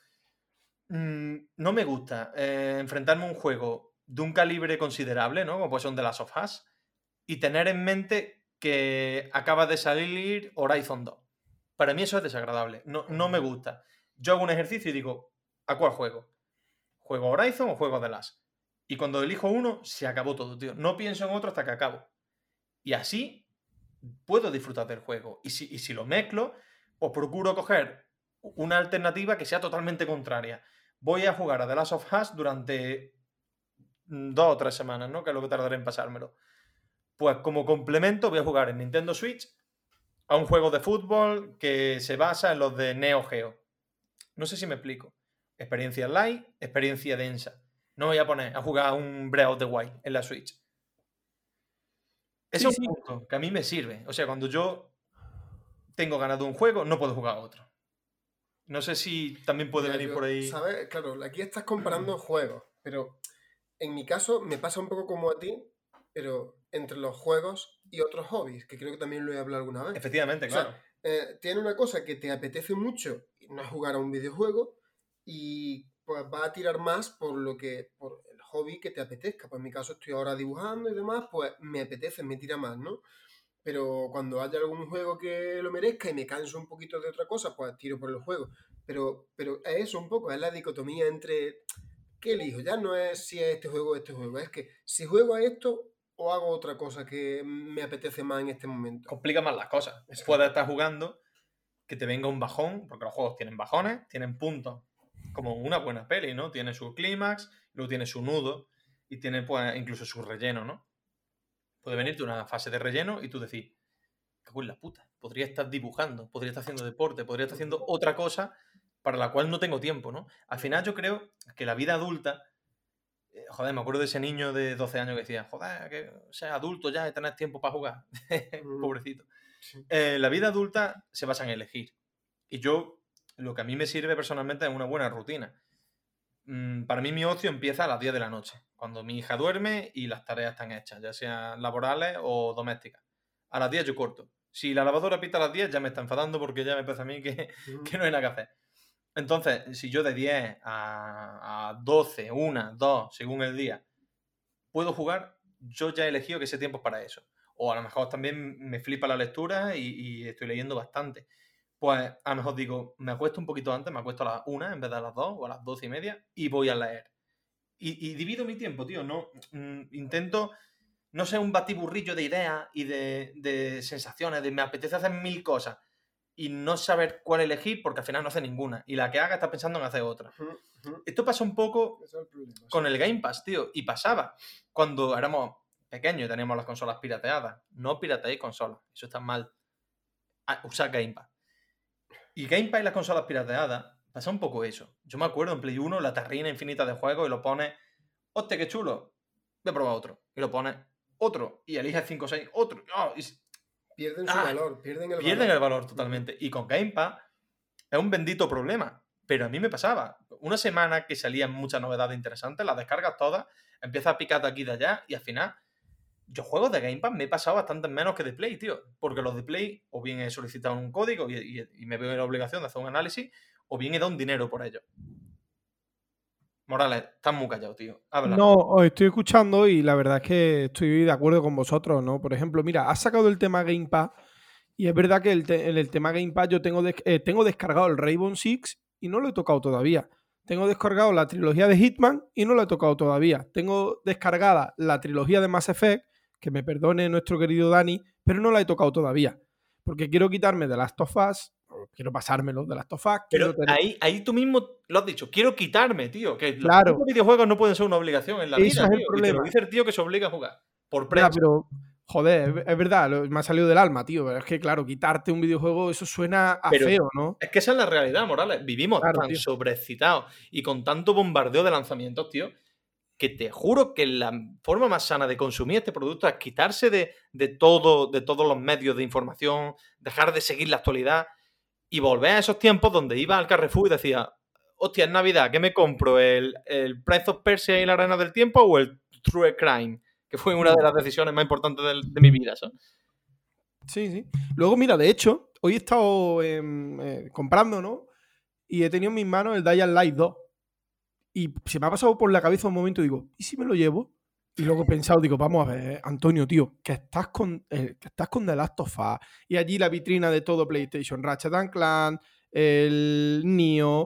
no me gusta enfrentarme a un juego de un calibre considerable, ¿no? Como puede ser un The Last of Us, y tener en mente que acaba de salir Horizon 2. Para mí eso es desagradable. No me gusta. Yo hago un ejercicio y digo, ¿a cuál juego? ¿Juego Horizon o juego The Last? Y cuando elijo uno, se acabó todo, tío. No pienso en otro hasta que acabo. Y así puedo disfrutar del juego. Y si lo mezclo, pues procuro coger una alternativa que sea totalmente contraria. Voy a jugar a The Last of Us durante 2 o 3 semanas, ¿no? Que es lo que tardaré en pasármelo. Pues como complemento voy a jugar en Nintendo Switch a un juego de fútbol que se basa en los de Neo Geo. No sé si me explico. Experiencia light, experiencia densa. No me voy a poner a jugar a un Breath of the Wild en la Switch. Eso es un punto que a mí me sirve. O sea, cuando yo tengo ganado un juego, no puedo jugar a otro. No sé si también puede venir por ahí. ¿Sabes? Claro, aquí estás comparando juegos, pero en mi caso me pasa un poco como a ti, pero entre los juegos y otros hobbies, que creo que también lo he hablado alguna vez. Efectivamente, claro. Tiene una cosa que te apetece mucho y no es jugar a un videojuego y pues va a tirar más por el hobby que te apetezca. Pues en mi caso estoy ahora dibujando y demás, pues me apetece, me tira más, ¿no? Pero cuando haya algún juego que lo merezca y me canso un poquito de otra cosa, pues tiro por el juego. Pero es eso un poco, es la dicotomía entre ¿qué elijo? Ya no es si es este juego o este juego, es que si juego a esto o hago otra cosa que me apetece más en este momento. Complica más las cosas. Exacto. Puedes estar jugando, que te venga un bajón, porque los juegos tienen bajones, tienen puntos, como una buena peli, ¿no? Tiene su clímax, luego tiene su nudo y tiene pues incluso su relleno, ¿no? Puede venirte una fase de relleno y tú decís, cago en la puta, podría estar dibujando, podría estar haciendo deporte, podría estar haciendo otra cosa para la cual no tengo tiempo, ¿no? Al final yo creo que la vida adulta, joder, me acuerdo de ese niño de 12 años que decía, joder, que seas adulto ya y tenés tiempo para jugar. Pobrecito. Sí. La vida adulta se basa en elegir. Y yo, lo que a mí me sirve personalmente es una buena rutina. Para mí mi ocio empieza a las 10 de la noche, cuando mi hija duerme y las tareas están hechas, ya sean laborales o domésticas. A las 10 yo corto. Si la lavadora pita a las 10 ya me está enfadando porque ya me parece a mí que no hay nada que hacer. Entonces, si yo de 10 a 12, 1, 2, según el día, puedo jugar, yo ya he elegido que ese tiempo es para eso. O a lo mejor también me flipa la lectura y estoy leyendo bastante. Pues a lo mejor digo, me acuesto un poquito antes, me acuesto a las 1 en vez de a las 2 o a las 12:30 y voy a leer. Y divido mi tiempo, tío. No, intento no ser un batiburrillo de ideas y de sensaciones, de me apetece hacer 1000 cosas y no saber cuál elegir porque al final no hace ninguna. Y la que haga está pensando en hacer otra. Esto pasa un poco Ese es el problema, sí. con el Game Pass, tío. Y pasaba cuando éramos pequeños y teníamos las consolas pirateadas. No pirateéis consolas. Eso está mal. Usad Game Pass. Y Game Pass y las consolas pirateadas pasa un poco eso. Yo me acuerdo en Play 1 la tarrina infinita de juegos y lo pones, hostia, qué chulo, voy a probar otro. Y lo pones otro. Y eliges 5 o 6, otro. Oh, Pierden su valor, pierden el valor totalmente. Y con Game Pass es un bendito problema. Pero a mí me pasaba. Una semana que salían muchas novedades interesantes, las descargas todas, empiezas a picar de aquí y de allá y al final yo juegos de Game Pass me he pasado bastante menos que de Play, tío. Porque los de Play o bien he solicitado un código y me veo en la obligación de hacer un análisis o bien he dado un dinero por ello. Morales, estás muy callado, tío. Habla. No, os estoy escuchando y la verdad es que estoy de acuerdo con vosotros, ¿no? Por ejemplo, mira, has sacado el tema Game Pass y es verdad que en el tema Game Pass yo tengo descargado el Rainbow Six y no lo he tocado todavía. Tengo descargado la trilogía de Hitman y no lo he tocado todavía. Tengo descargada la trilogía de Mass Effect, que me perdone nuestro querido Dani, pero no la he tocado todavía. Porque quiero quitarme de Last of Us, quiero pasármelo de Last of Us. Pero ahí tú mismo lo has dicho, quiero quitarme, tío. Que claro. Los videojuegos no pueden ser una obligación en la vida, es tío. el problema. Y te lo dice el tío que se obliga a jugar. Por prensa. Ya, pero, joder, es verdad, me ha salido del alma, tío. Pero es que, claro, quitarte un videojuego, eso suena feo, ¿no? Es que esa es la realidad, Morales. Vivimos tan tío, sobreexcitados y con tanto bombardeo de lanzamientos, tío, que te juro que la forma más sana de consumir este producto es quitarse de todos los medios de información, dejar de seguir la actualidad y volver a esos tiempos donde iba al Carrefour y decía, hostia, es Navidad, ¿qué me compro? ¿El Prince of Persia y la Arena del Tiempo o el True Crime? Que fue una de las decisiones más importantes de mi vida, ¿sabes? Sí, sí. Luego, mira, de hecho, hoy he estado comprando, ¿no? Y he tenido en mis manos el Dying Light 2. Y se me ha pasado por la cabeza un momento y digo, ¿y si me lo llevo? Y luego he pensado, digo, vamos a ver, Antonio, tío, que estás con The Last of Us y allí la vitrina de todo PlayStation, Ratchet & Clank, el Nioh,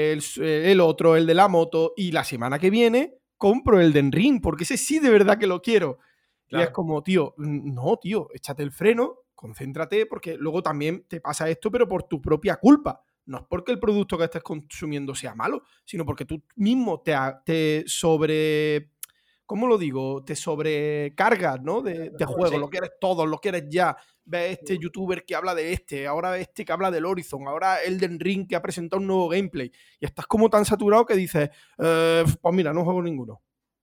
el otro, el de la moto, y la semana que viene compro el Elden Ring, porque ese sí de verdad que lo quiero. Claro. Y es como, tío, no, tío, échate el freno, concéntrate, porque luego también te pasa esto, pero por tu propia culpa. No es porque el producto que estés consumiendo sea malo, sino porque tú mismo te sobre... ¿Cómo lo digo? Te sobrecargas, ¿no? De juego, sí. Lo quieres todo, lo quieres ya. Ves este youtuber que habla de ahora este que habla del Horizon, ahora Elden Ring que ha presentado un nuevo gameplay. Y estás como tan saturado que dices, pues mira, no juego ninguno.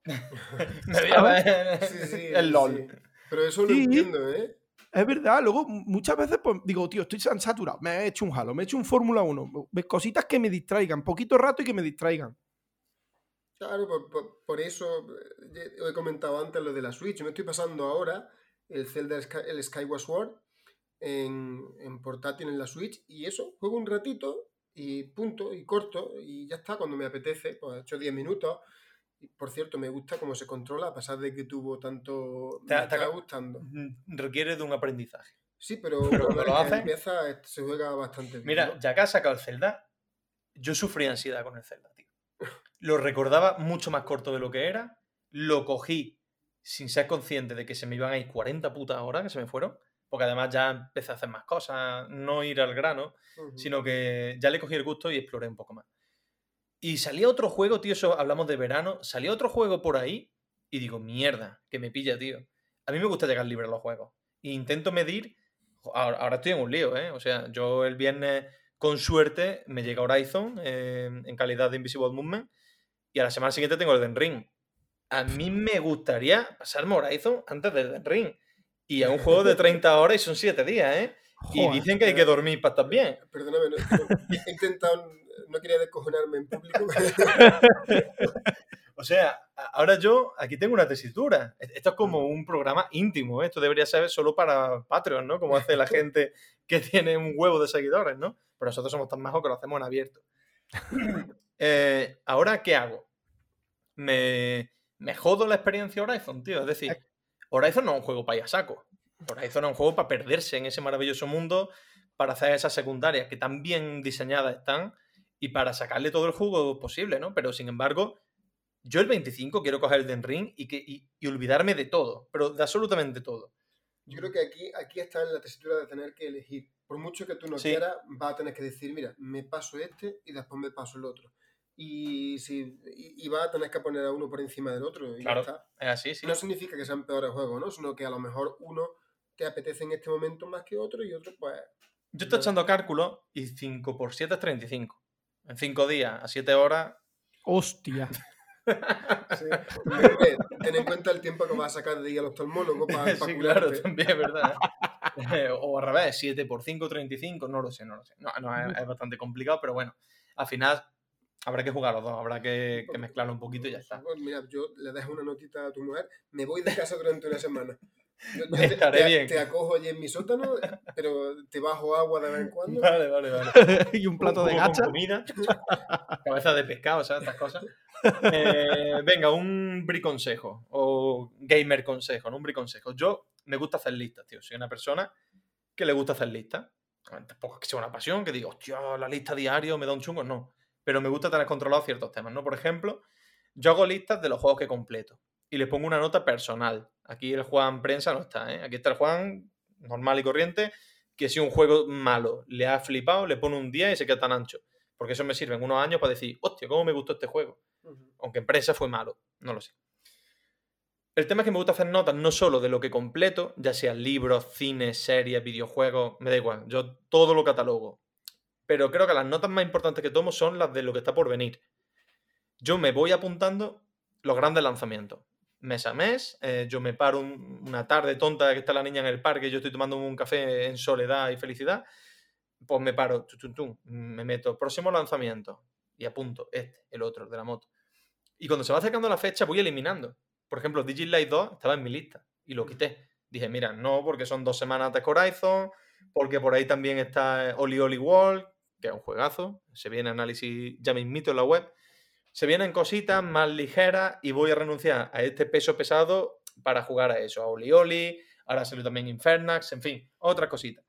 Me voy a ver el LOL. Sí. Pero eso lo entiendo, ¿eh? Es verdad, luego muchas veces pues digo, tío, estoy tan saturado, me he hecho un Halo, me he hecho un Fórmula 1, cositas que me distraigan, poquito rato y que me distraigan. Claro, por eso he comentado antes lo de la Switch. Me estoy pasando ahora el Zelda, el Skyward Sword en portátil en la Switch y eso, juego un ratito y punto, y corto y ya está, cuando me apetece, pues he hecho 10 minutos. Y, por cierto, me gusta cómo se controla, a pesar de que tuvo tanto... Me está gustando. Requiere de un aprendizaje. Sí, pero cuando lo hace, empieza se juega bastante bien. Mira, ¿no? ya que has sacado el Zelda, yo sufrí ansiedad con el Zelda, tío. Lo recordaba mucho más corto de lo que era, lo cogí sin ser consciente de que se me iban a ir 40 putas horas que se me fueron, porque además ya empecé a hacer más cosas, no ir al grano, sino que ya le cogí el gusto y exploré un poco más. Y salía otro juego, tío, eso hablamos de verano, salía otro juego por ahí y digo, mierda, que me pilla, tío. A mí me gusta llegar libre a los juegos. E intento medir, ahora estoy en un lío, ¿eh? O sea, yo el viernes, con suerte, me llega Horizon en calidad de Invisible Movement y a la semana siguiente tengo el Elden Ring. A mí me gustaría pasarme Horizon antes del Elden Ring. Y es un juego de 30 horas y son 7 días, ¿eh? Y Joder. dicen que hay que dormir para estar bien. Perdóname, he intentado, no quería descojonarme en público. O sea, ahora yo aquí tengo una tesitura. Esto es como un programa íntimo, ¿eh? Esto debería ser solo para Patreon, ¿no? Como hace la gente que tiene un huevo de seguidores, ¿no? Pero nosotros somos tan majos que lo hacemos en abierto. Ahora, ¿qué hago? Me jodo la experiencia Horizon, tío. Es decir, Horizon no es un juego para ir a saco. Horizon es un juego para perderse en ese maravilloso mundo, para hacer esas secundarias que tan bien diseñadas están y para sacarle todo el jugo posible, ¿no? Pero, sin embargo, yo el 25 quiero coger el Den Ring y olvidarme de todo, pero de absolutamente todo. Yo creo que aquí está en la tesitura de tener que elegir. Por mucho que tú no quieras, vas a tener que decir, mira, me paso este y después me paso el otro. Y vas a tener que poner a uno por encima del otro. Y Claro, ya está. es así, sí. No significa que sean peores juegos, ¿no? Sino que a lo mejor uno te apetece en este momento más que otro y otro, pues... Yo estoy echando cálculos y 5 por 7 es 35. En 5 días, a 7 horas... Hostia. Sí. Hombre, ten en cuenta el tiempo que vas a sacar de ir al oftalmólogo para sí, claro, también es verdad. O al revés, 7 por 5, 35, no lo sé. No, es bastante complicado, pero bueno, al final habrá que jugar los dos, habrá que mezclarlo un poquito y ya está. Pues mira, yo le dejo una notita a tu mujer, me voy de casa durante una semana. Yo Estaré bien. Te acojo allí en mi sótano, pero te bajo agua de vez en cuando. Vale. Y un plato de Con gacha. comida, cabeza de pescado, ¿sabes? Estas cosas. Venga, un briconsejo o gamer consejo, ¿no? Un briconsejo. Yo me gusta hacer listas, tío. Soy una persona que le gusta hacer listas. Tampoco es que sea una pasión, que digo, hostia, la lista diario me da un chungo. No. Pero me gusta tener controlados ciertos temas, ¿no? Por ejemplo, yo hago listas de los juegos que completo y les pongo una nota personal. Aquí el Juan Prensa no está, ¿eh? Aquí está el Juan normal y corriente, que si un juego malo le ha flipado, le pone un 10 y se queda tan ancho. Porque eso me sirve en unos años para decir, hostia, ¿cómo me gustó este juego? Aunque en prensa fue malo, no lo sé. El tema es que me gusta hacer notas no solo de lo que completo, ya sea libros, cines, series, videojuegos, me da igual, yo todo lo catalogo. Pero creo que las notas más importantes que tomo son las de lo que está por venir. Yo me voy apuntando los grandes lanzamientos. Mes a mes, yo me paro una tarde tonta que está la niña en el parque y yo estoy tomando un café en soledad y felicidad, pues me paro, me meto, próximo lanzamiento, y apunto el otro, de la moto. Y cuando se va acercando la fecha voy eliminando. Por ejemplo, Digilight 2 estaba en mi lista y lo quité. Dije, mira, no, porque son 2 semanas de Horizon, porque por ahí también está Oli Oli World, que es un juegazo, se viene análisis ya mismito en la web. Se vienen cositas más ligeras y voy a renunciar a este peso pesado para jugar a eso, a Oli Oli, ahora salió también Infernax, en fin, otras cositas.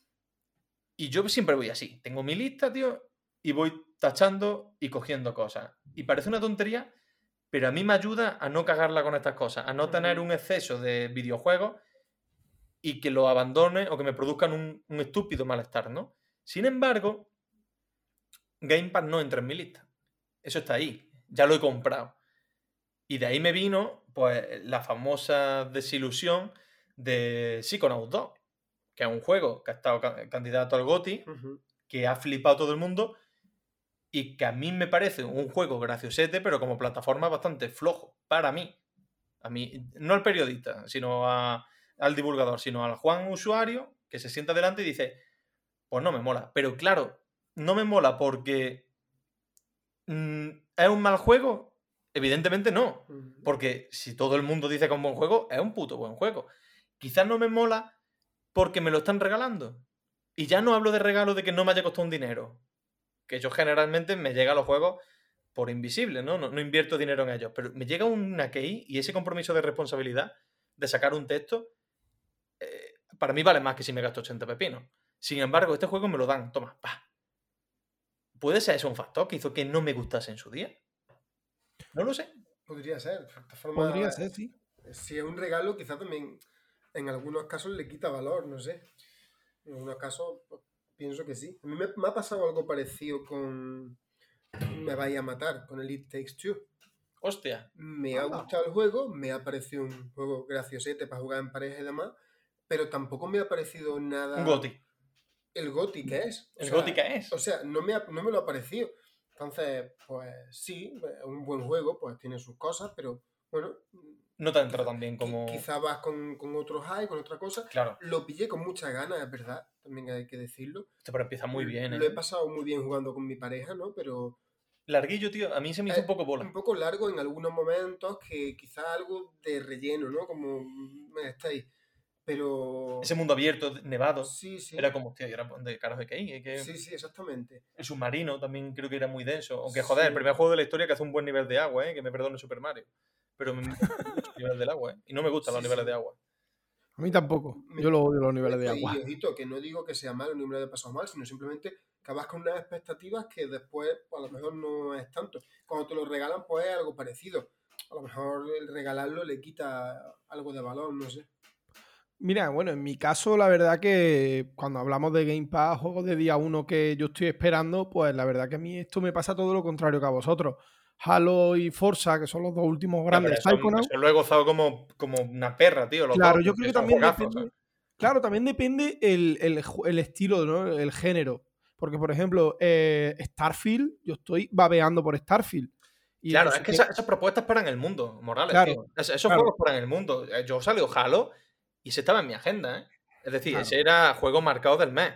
Y yo siempre voy así, tengo mi lista, tío, y voy tachando y cogiendo cosas. Y parece una tontería, pero a mí me ayuda a no cagarla con estas cosas, a no tener un exceso de videojuegos y que lo abandone o que me produzcan un estúpido malestar, ¿no? Sin embargo, Game Pass no entra en mi lista. Eso está ahí, ya lo he comprado. Y de ahí me vino, pues, la famosa desilusión de Psychonauts 2, que es un juego que ha estado candidato al GOTY, que ha flipado todo el mundo y que a mí me parece un juego graciosete, pero como plataforma bastante flojo, para mí. A mí, no al periodista, sino al divulgador, sino al Juan usuario, que se sienta delante y dice, pues no me mola. Pero claro, no me mola porque ¿es un mal juego? Evidentemente no. Porque si todo el mundo dice que es un buen juego, es un puto buen juego. Quizás no me mola porque me lo están regalando. Y ya no hablo de regalo de que no me haya costado un dinero. Que yo generalmente me llega a los juegos por invisible, ¿no? No invierto dinero en ellos. Pero me llega una key y ese compromiso de responsabilidad de sacar un texto, para mí vale más que si me gasto 80 pepinos. Sin embargo, este juego me lo dan, toma, pa. ¿Puede ser eso un factor que hizo que no me gustase en su día? No lo sé. Podría ser. De esta forma, Podría ser, sí. si es un regalo, quizás también en algunos casos le quita valor, no sé. En algunos casos pues, pienso que sí. A mí me ha pasado algo parecido con Me Vaya a Matar, con el It Takes Two. Hostia. Me ha gustado el juego, me ha parecido un juego graciosete para jugar en pareja y demás, pero tampoco me ha parecido nada... Un GOTY. El GOTY que es. El GOTY que es. O sea, no me lo ha parecido. Entonces, pues sí, es un buen juego, pues tiene sus cosas, pero bueno... No te ha entrado tan bien como... Quizá vas con otro high, con otra cosa. Claro. Lo pillé con muchas ganas, es verdad, también hay que decirlo. Pero empieza muy bien, ¿eh? Lo he pasado muy bien jugando con mi pareja, ¿no? Pero... Larguillo, tío, a mí se me hizo un poco bola. Un poco largo en algunos momentos, que quizá algo de relleno, ¿no? Como estáis. Pero... Ese mundo abierto, nevado, sí, sí. era como, hostia, ¿y ahora de carajo de qué hay? Sí, sí, exactamente. El submarino también creo que era muy denso. Aunque, Sí. joder, el primer juego de la historia que hace un buen nivel de agua, que me perdone Super Mario. Pero me gusta mucho el nivel del agua, Y no me gustan los niveles de agua. A mí tampoco. Yo lo odio los niveles de agua. Y ojito, que no digo que sea malo ni me lo haya pasado mal, sino simplemente que vas con unas expectativas que después pues, a lo mejor no es tanto. Cuando te lo regalan, pues es algo parecido. A lo mejor el regalarlo le quita algo de valor, no sé. Mira, bueno, en mi caso, la verdad que cuando hablamos de Game Pass, juegos de día 1 que yo estoy esperando, pues la verdad que a mí esto me pasa todo lo contrario que a vosotros. Halo y Forza, que son los dos últimos grandes. Eso lo he gozado como una perra, tío. Claro, yo creo que también depende. Claro, también depende el estilo, ¿no? El género. Porque, por ejemplo, Starfield, yo estoy babeando por Starfield. Y claro, es que esas propuestas paran el mundo, Morales, claro, tío. Esos juegos paran el mundo. Yo salió Halo y ese estaba en mi agenda, Es decir, ese era juego marcado del mes.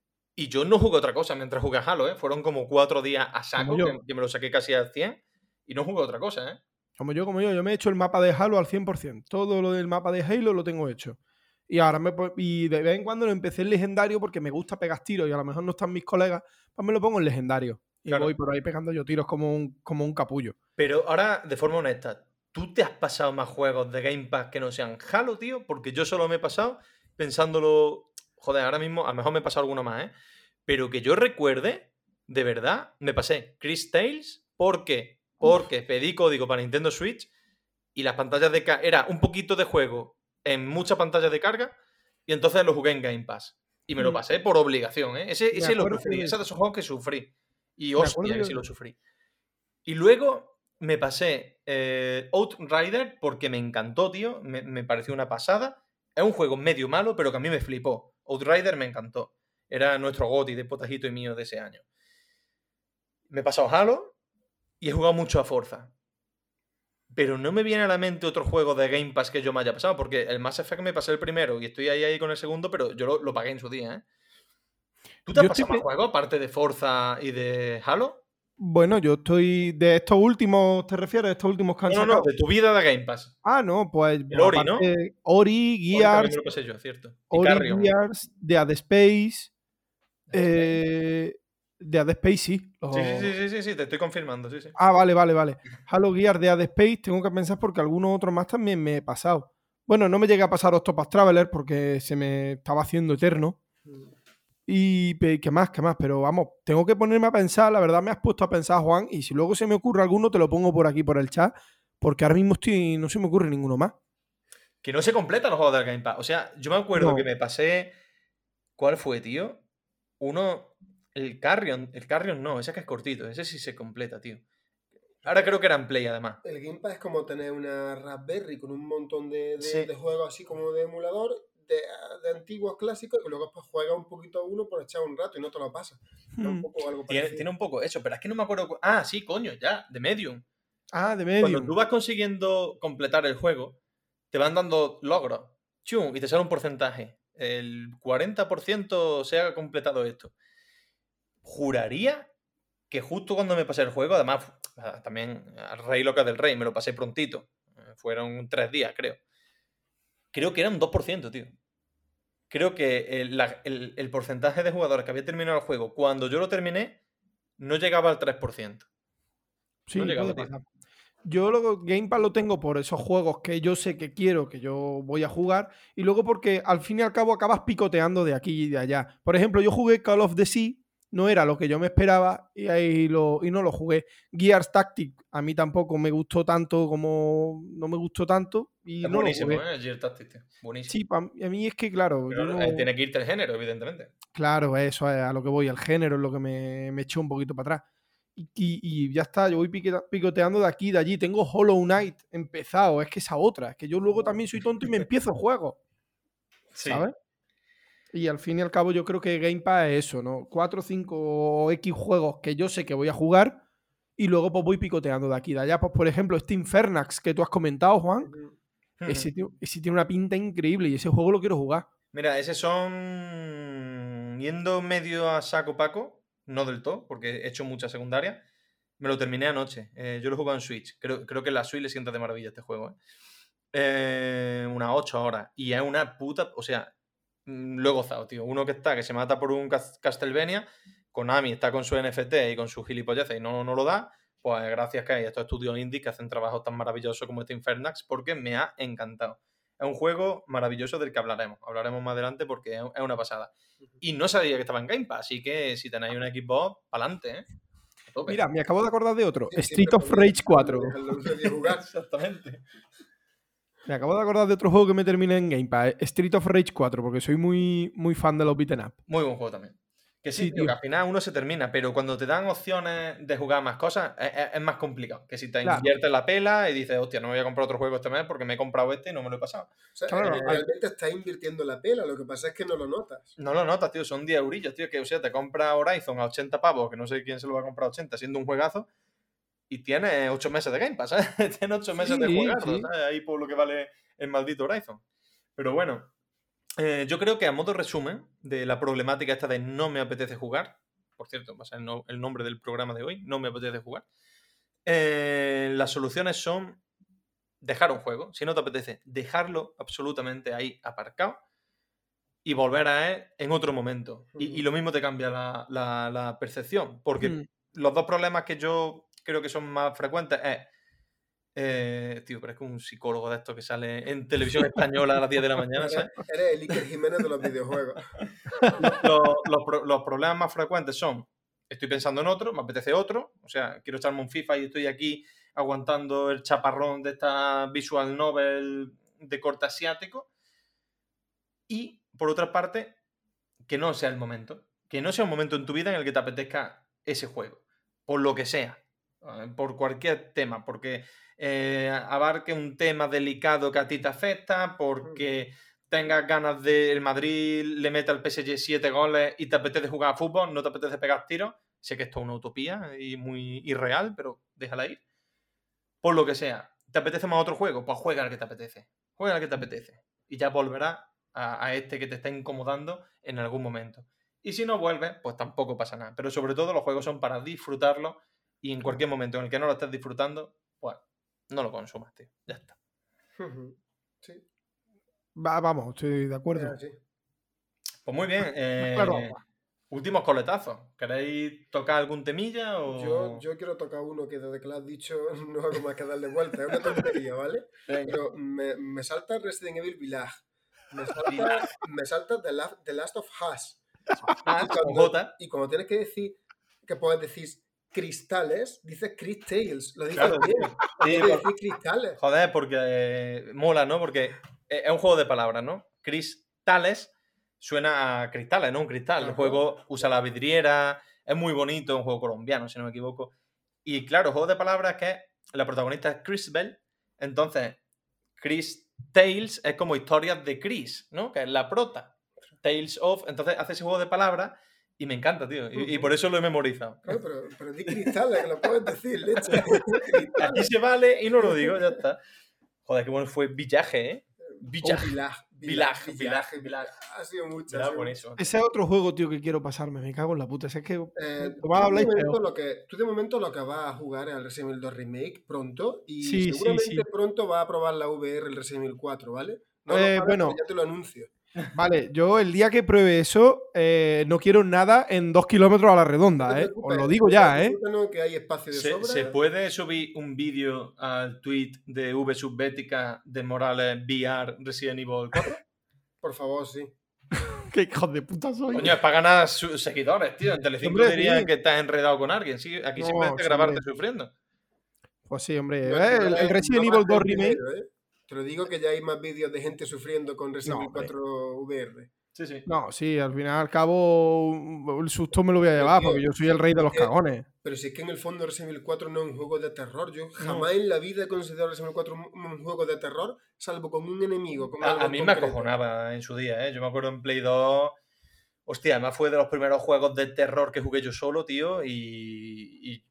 Y yo no jugué otra cosa mientras jugué a Halo, Fueron como 4 días a saco, que me lo saqué casi al 100 y no jugué otra cosa, Como yo. Yo me he hecho el mapa de Halo al 100%. Todo lo del mapa de Halo lo tengo hecho. Y ahora de vez en cuando lo empecé en legendario porque me gusta pegar tiros y a lo mejor no están mis colegas, pues me lo pongo en legendario. Y voy por ahí pegando yo tiros como un capullo. Pero ahora, de forma honesta, ¿tú te has pasado más juegos de Game Pass que no sean Halo, tío? Porque yo solo me he pasado pensándolo... Joder, ahora mismo a lo mejor me he pasado alguno más, Pero que yo recuerde, de verdad, me pasé Chris Tales porque pedí código para Nintendo Switch y las pantallas de carga... Era un poquito de juego en muchas pantallas de carga y entonces lo jugué en Game Pass. Y me lo pasé por obligación, Ese lo sufrí. Ese de esos juegos que sufrí. Y hostia, que sí lo sufrí. Y luego me pasé Outrider porque me encantó, tío. Me pareció una pasada. Es un juego medio malo, pero que a mí me flipó. Outrider me encantó. Era nuestro GOTY de Potajito y mío de ese año. Me he pasado Halo y he jugado mucho a Forza. Pero no me viene a la mente otro juego de Game Pass que yo me haya pasado, porque el Mass Effect me pasé el primero y estoy ahí con el segundo, pero yo lo pagué en su día, ¿Tú te has pasado más juegos aparte de Forza y de Halo? Bueno, yo estoy... ¿De estos últimos te refieres? ¿De estos últimos que han sacado? No, de tu vida de Game Pass. Ah, no, pues... El Ori, ¿no? Ori, Gears... me lo pasé yo, cierto. Ori, Gears, Dead Space... Dead Space, sí. Sí, te estoy confirmando, sí. Ah, vale. Halo, Gears, Dead Space, tengo que pensar porque algunos otros más también me he pasado. Bueno, no me llegué a pasar Octopath Traveler porque se me estaba haciendo eterno. Y ¿qué más? Pero vamos, tengo que ponerme a pensar, la verdad me has puesto a pensar, Juan, y si luego se me ocurre alguno te lo pongo por aquí, por el chat, porque ahora mismo no se me ocurre ninguno más. Que no se completan los juegos del Game Pass. O sea, yo me acuerdo que me pasé... ¿Cuál fue, tío? Uno... El Carrion no, ese que es cortito, ese sí se completa, tío. Ahora creo que era en Play, además. El Game Pass es como tener una Raspberry con un montón de juegos así como de emulador, de antiguos clásicos, y luego pues juegas un poquito a uno por echar un rato y no te lo pasas. Un poco algo tiene un poco eso, pero es que no me acuerdo... Ah, sí, coño, ya, de Medium. Ah, de Medium. Cuando tú vas consiguiendo completar el juego, te van dando logros. Chum, y te sale un porcentaje. El 40% se ha completado esto. Juraría que justo cuando me pasé el juego, además, también al Rey Loca del Rey, me lo pasé prontito. Fueron 3 días, creo. Creo que era un 2%, tío. Creo que el porcentaje de jugadores que había terminado el juego cuando yo lo terminé no llegaba al 3%. Sí, no llegaba, puede pasar. Yo Game Pass lo tengo por esos juegos que yo sé que quiero, que yo voy a jugar, y luego porque al fin y al cabo acabas picoteando de aquí y de allá. Por ejemplo, yo jugué Call of the Sea no era lo que yo me esperaba y no lo jugué. Gears Tactics a mí tampoco me gustó tanto como no me gustó tanto y Es no lo buenísimo, jugué. el Gears Tactics, tío. Buenísimo. Sí, a mí es que, claro, Pero yo no... tiene que irte el género, evidentemente. Claro, eso es a lo que voy, el género es lo que me echó un poquito para atrás. Y ya está, yo voy picoteando de aquí y de allí. Tengo Hollow Knight empezado, es que esa otra, es que yo luego también soy tonto y me empiezo juegos, Sí. ¿sabes? Y al fin y al cabo yo creo que Game Pass es eso, ¿no? 4, 5 o X juegos que yo sé que voy a jugar y luego pues voy picoteando de aquí y de allá. Pues por ejemplo, este Infernax que tú has comentado, Juan, ese tiene una pinta increíble y ese juego lo quiero jugar. Mira, ese son... Yendo medio a saco paco, no del todo, porque he hecho muchas secundarias, me lo terminé anoche. Yo lo he jugado en Switch. Creo que en la Switch le sienta de maravilla este juego. Unas 8 horas. Y es una puta... O sea, lo he gozado, tío. Uno que se mata por un Castlevania, Konami está con su NFT y con su gilipolleces y no lo da, pues gracias que hay estos estudios indie que hacen trabajos tan maravillosos como este Infernax, porque me ha encantado. Es un juego maravilloso del que hablaremos más adelante porque es una pasada. Y no sabía que estaba en Game Pass, así que si tenéis un Xbox, pa'lante, ¿eh? Mira, me acabo de acordar de otro, Sí, Street of Rage 4. Exactamente. Me acabo de acordar de otro juego que me terminé en Game Pass, Street of Rage 4, porque soy muy, muy fan de los beat'em up. Muy buen juego también. Que sí, Sí, tío, tío. que al final uno se termina, pero cuando te dan opciones de jugar más cosas, es más complicado. Que si te Claro. inviertes la pela y dices, hostia, no me voy a comprar otro juego este mes porque me he comprado este y no me lo he pasado. O sea, Claro, realmente estás invirtiendo la pela, lo que pasa es que no lo notas. No lo notas, tío, son 10 eurillos, tío, que o sea, te compras Horizon a 80 pavos, que no sé quién se lo va a comprar a 80, siendo un juegazo, y tienes 8 meses de Game Pass, ¿sabes? Tienes 8 meses de Sí, juegarlo, sí. ¿sabes? Ahí por lo que vale el maldito Horizon. Pero bueno, yo creo que a modo resumen de la problemática esta de no me apetece jugar, por cierto, va a ser el nombre del programa de hoy, no me apetece jugar, las soluciones son dejar un juego. Si no te apetece, dejarlo absolutamente ahí aparcado y volver a él en otro momento. Y lo mismo te cambia la percepción, porque los dos problemas que yo creo que son más frecuentes es... tío, pero es que un psicólogo de estos que sale en televisión española a las 10 de la mañana, ¿sabes? Eres el Iker Jiménez de los videojuegos. Los problemas más frecuentes son: estoy pensando en otro, me apetece otro, o sea, quiero echarme un FIFA y estoy aquí aguantando el chaparrón de esta visual novel de corte asiático. Y, por otra parte, que no sea el momento. Que no sea un momento en tu vida en el que te apetezca ese juego. Por lo que sea. Por cualquier tema. Porque abarque un tema delicado que a ti te afecta. Porque tengas ganas de el Madrid le meta al PSG 7 goles y te apetece jugar a fútbol, no te apetece pegar tiros. Sé que esto es una utopía y muy irreal, pero déjala ir. Por lo que sea. ¿Te apetece más otro juego? Pues juega al que te apetece. Juega al que te apetece. Y ya volverás a este que te está incomodando en algún momento. Y si no vuelves, pues tampoco pasa nada. Pero sobre todo los juegos son para disfrutarlos y en cualquier momento en el que no lo estés disfrutando, pues no lo consumas, tío. Ya está. Sí. Vamos, estoy de acuerdo. Sí. Pues muy bien. Claro. Últimos coletazos. ¿Queréis tocar algún temilla o...? Yo quiero tocar uno que desde que lo has dicho no hago más que darle vuelta. Es una tontería, ¿vale? Pero me salta Resident Evil Village. Me salta The Last of Us. Y cuando tienes que decir, que puedes decir cristales, dices Chris Tales. Lo dices bien. Tienes que decir cristales. Joder, porque mola, ¿no? Porque es un juego de palabras, ¿no? Cristales suena a cristales, ¿no? Un cristal. El juego usa la vidriera, es muy bonito, es un juego colombiano, si no me equivoco. Y claro, juego de palabras que la protagonista es Crisbel, entonces Chris Tales es como historias de Chris, ¿no? Que es la prota. Tales of, entonces hace ese juego de palabras y me encanta, tío. Y por eso lo he memorizado. Claro, pero di cristales, que lo puedes decir, leche. Aquí se vale y no lo digo, ya está. Joder, qué bueno fue Villaje, ¿eh? Village. Ha sido mucho. buenísimo. Ese es otro juego, tío, que quiero pasarme. Me cago en la puta. Es que tú de momento lo que vas a jugar es el Resident Evil 2 Remake pronto y seguramente pronto vas a probar la VR el Resident Evil 4, ¿vale? No lo sabes, pero ya te lo anuncio. Vale, yo el día que pruebe eso no quiero nada en 2 kilómetros a la redonda, Os lo digo ya, que hay espacio de sobra. ¿Se puede subir un vídeo al tweet de VSubbética de Morales VR Resident Evil 4? Por favor, sí. Qué hijos de puta soy. Coño, es para ganar seguidores, tío. En Telecinco Hombre, dirían sí. que estás enredado con alguien. Sí, aquí No, simplemente sí, grabarte hombre. sufriendo. Pues sí, hombre. No, El Resident Evil 2 Remake. Te lo digo que ya hay más vídeos de gente sufriendo con Resident No, Evil 4 VR. Sí, sí. No, sí, al final y al cabo el susto me lo voy a llevar tío, porque yo soy el rey de los cagones. Pero si es que en el fondo Resident Evil 4 no es un juego de terror. Yo jamás en la vida he considerado Resident Evil 4 un juego de terror, salvo con un enemigo. Con algo A en mí me concreto. acojonaba en su día, ¿eh? Yo me acuerdo en Play 2. Hostia, además fue de los primeros juegos de terror que jugué yo solo, tío. Y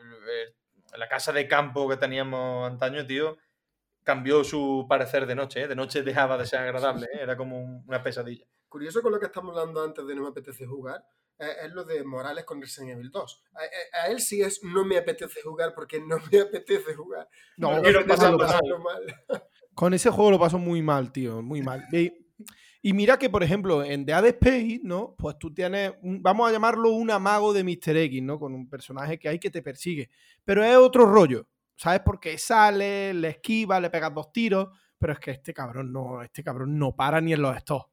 la casa de campo que teníamos antaño, tío, cambió su parecer de noche, ¿eh? De noche dejaba de ser agradable, ¿eh? Era como una pesadilla. Curioso con lo que estamos hablando antes de no me apetece jugar, es lo de Morales con Resident Evil 2. A él sí es no me apetece jugar porque no me apetece jugar. No, me quiero apetece pasarlo pasarlo mal. con ese juego lo paso muy mal, tío, muy mal. Y mira que, por ejemplo, en Dead Space, ¿no? Pues tú tienes, vamos a llamarlo un amago de Mr. X, ¿no? Con un personaje que hay que te persigue. Pero es otro rollo, ¿sabes? Porque sale, le esquiva, le pegas 2 tiros, pero es que este cabrón no para ni en los stocks.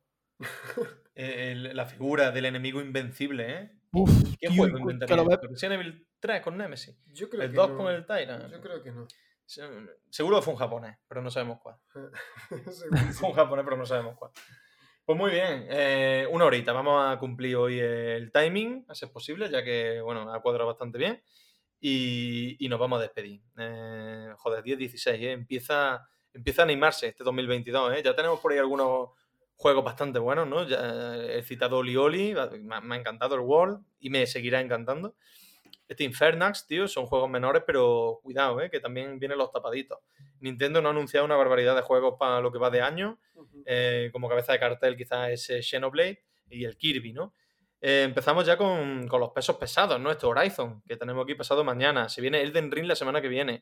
La figura del enemigo invencible, ¿eh? Uf, ¿Qué tío, juego que inventaría? lo ves- Resident Evil 3 con Nemesis. Yo creo El que 2 no. con el Tyrant. Yo creo que no. Seguro que fue un japonés, pero no sabemos cuál. Fue Segurísimo. un japonés, pero no sabemos cuál. Pues muy bien, 1 horita. Vamos a cumplir hoy el timing, a ser posible, ya que, bueno, ha cuadrado bastante bien. Y nos vamos a despedir. Joder, 10-16, ¿eh? Empieza a animarse este 2022, ¿eh? Ya tenemos por ahí algunos juegos bastante buenos, ¿no? Ya he citado Oli Oli, me ha encantado el World y me seguirá encantando. Este Infernax, tío, son juegos menores, pero cuidado, que también vienen los tapaditos. Nintendo no ha anunciado una barbaridad de juegos para lo que va de año. Como cabeza de cartel quizás ese Xenoblade y el Kirby, ¿no? Empezamos ya con los pesos pesados, ¿no? Este Horizon, que tenemos aquí pasado mañana. Se viene Elden Ring la semana que viene.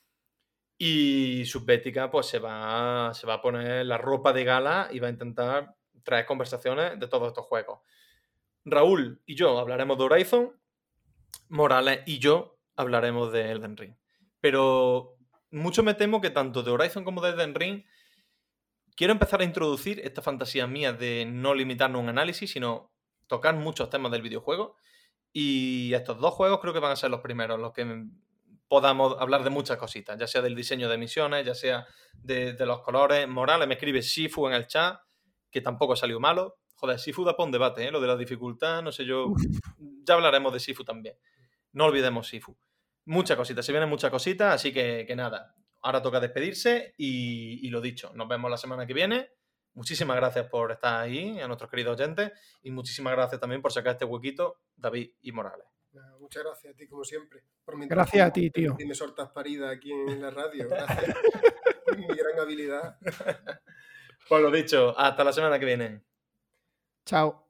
Y Subbética, pues se va a poner la ropa de gala y va a intentar traer conversaciones de todos estos juegos. Raúl y yo hablaremos de Horizon. Morales y yo hablaremos de Elden Ring. Pero mucho me temo que tanto de Horizon como de Elden Ring quiero empezar a introducir esta fantasía mía de no limitarnos a un análisis, sino tocar muchos temas del videojuego. Y estos 2 juegos creo que van a ser los primeros, los que podamos hablar de muchas cositas, ya sea del diseño de misiones, ya sea de los colores. Morales me escribe Sifu en el chat, que tampoco salió malo. Joder, Sifu da para un debate, lo de la dificultad, no sé yo. Ya hablaremos de Sifu también. No olvidemos Sifu. Muchas cositas, se vienen muchas cositas, así que nada. Ahora toca despedirse y lo dicho, nos vemos la semana que viene. Muchísimas gracias por estar ahí, a nuestros queridos oyentes, y muchísimas gracias también por sacar este huequito, David y Morales. Muchas gracias a ti, como siempre. Gracias a ti, tío. Me sortas paridas aquí en la radio. Gracias. Mi gran habilidad. Pues lo dicho, hasta la semana que viene. Chao.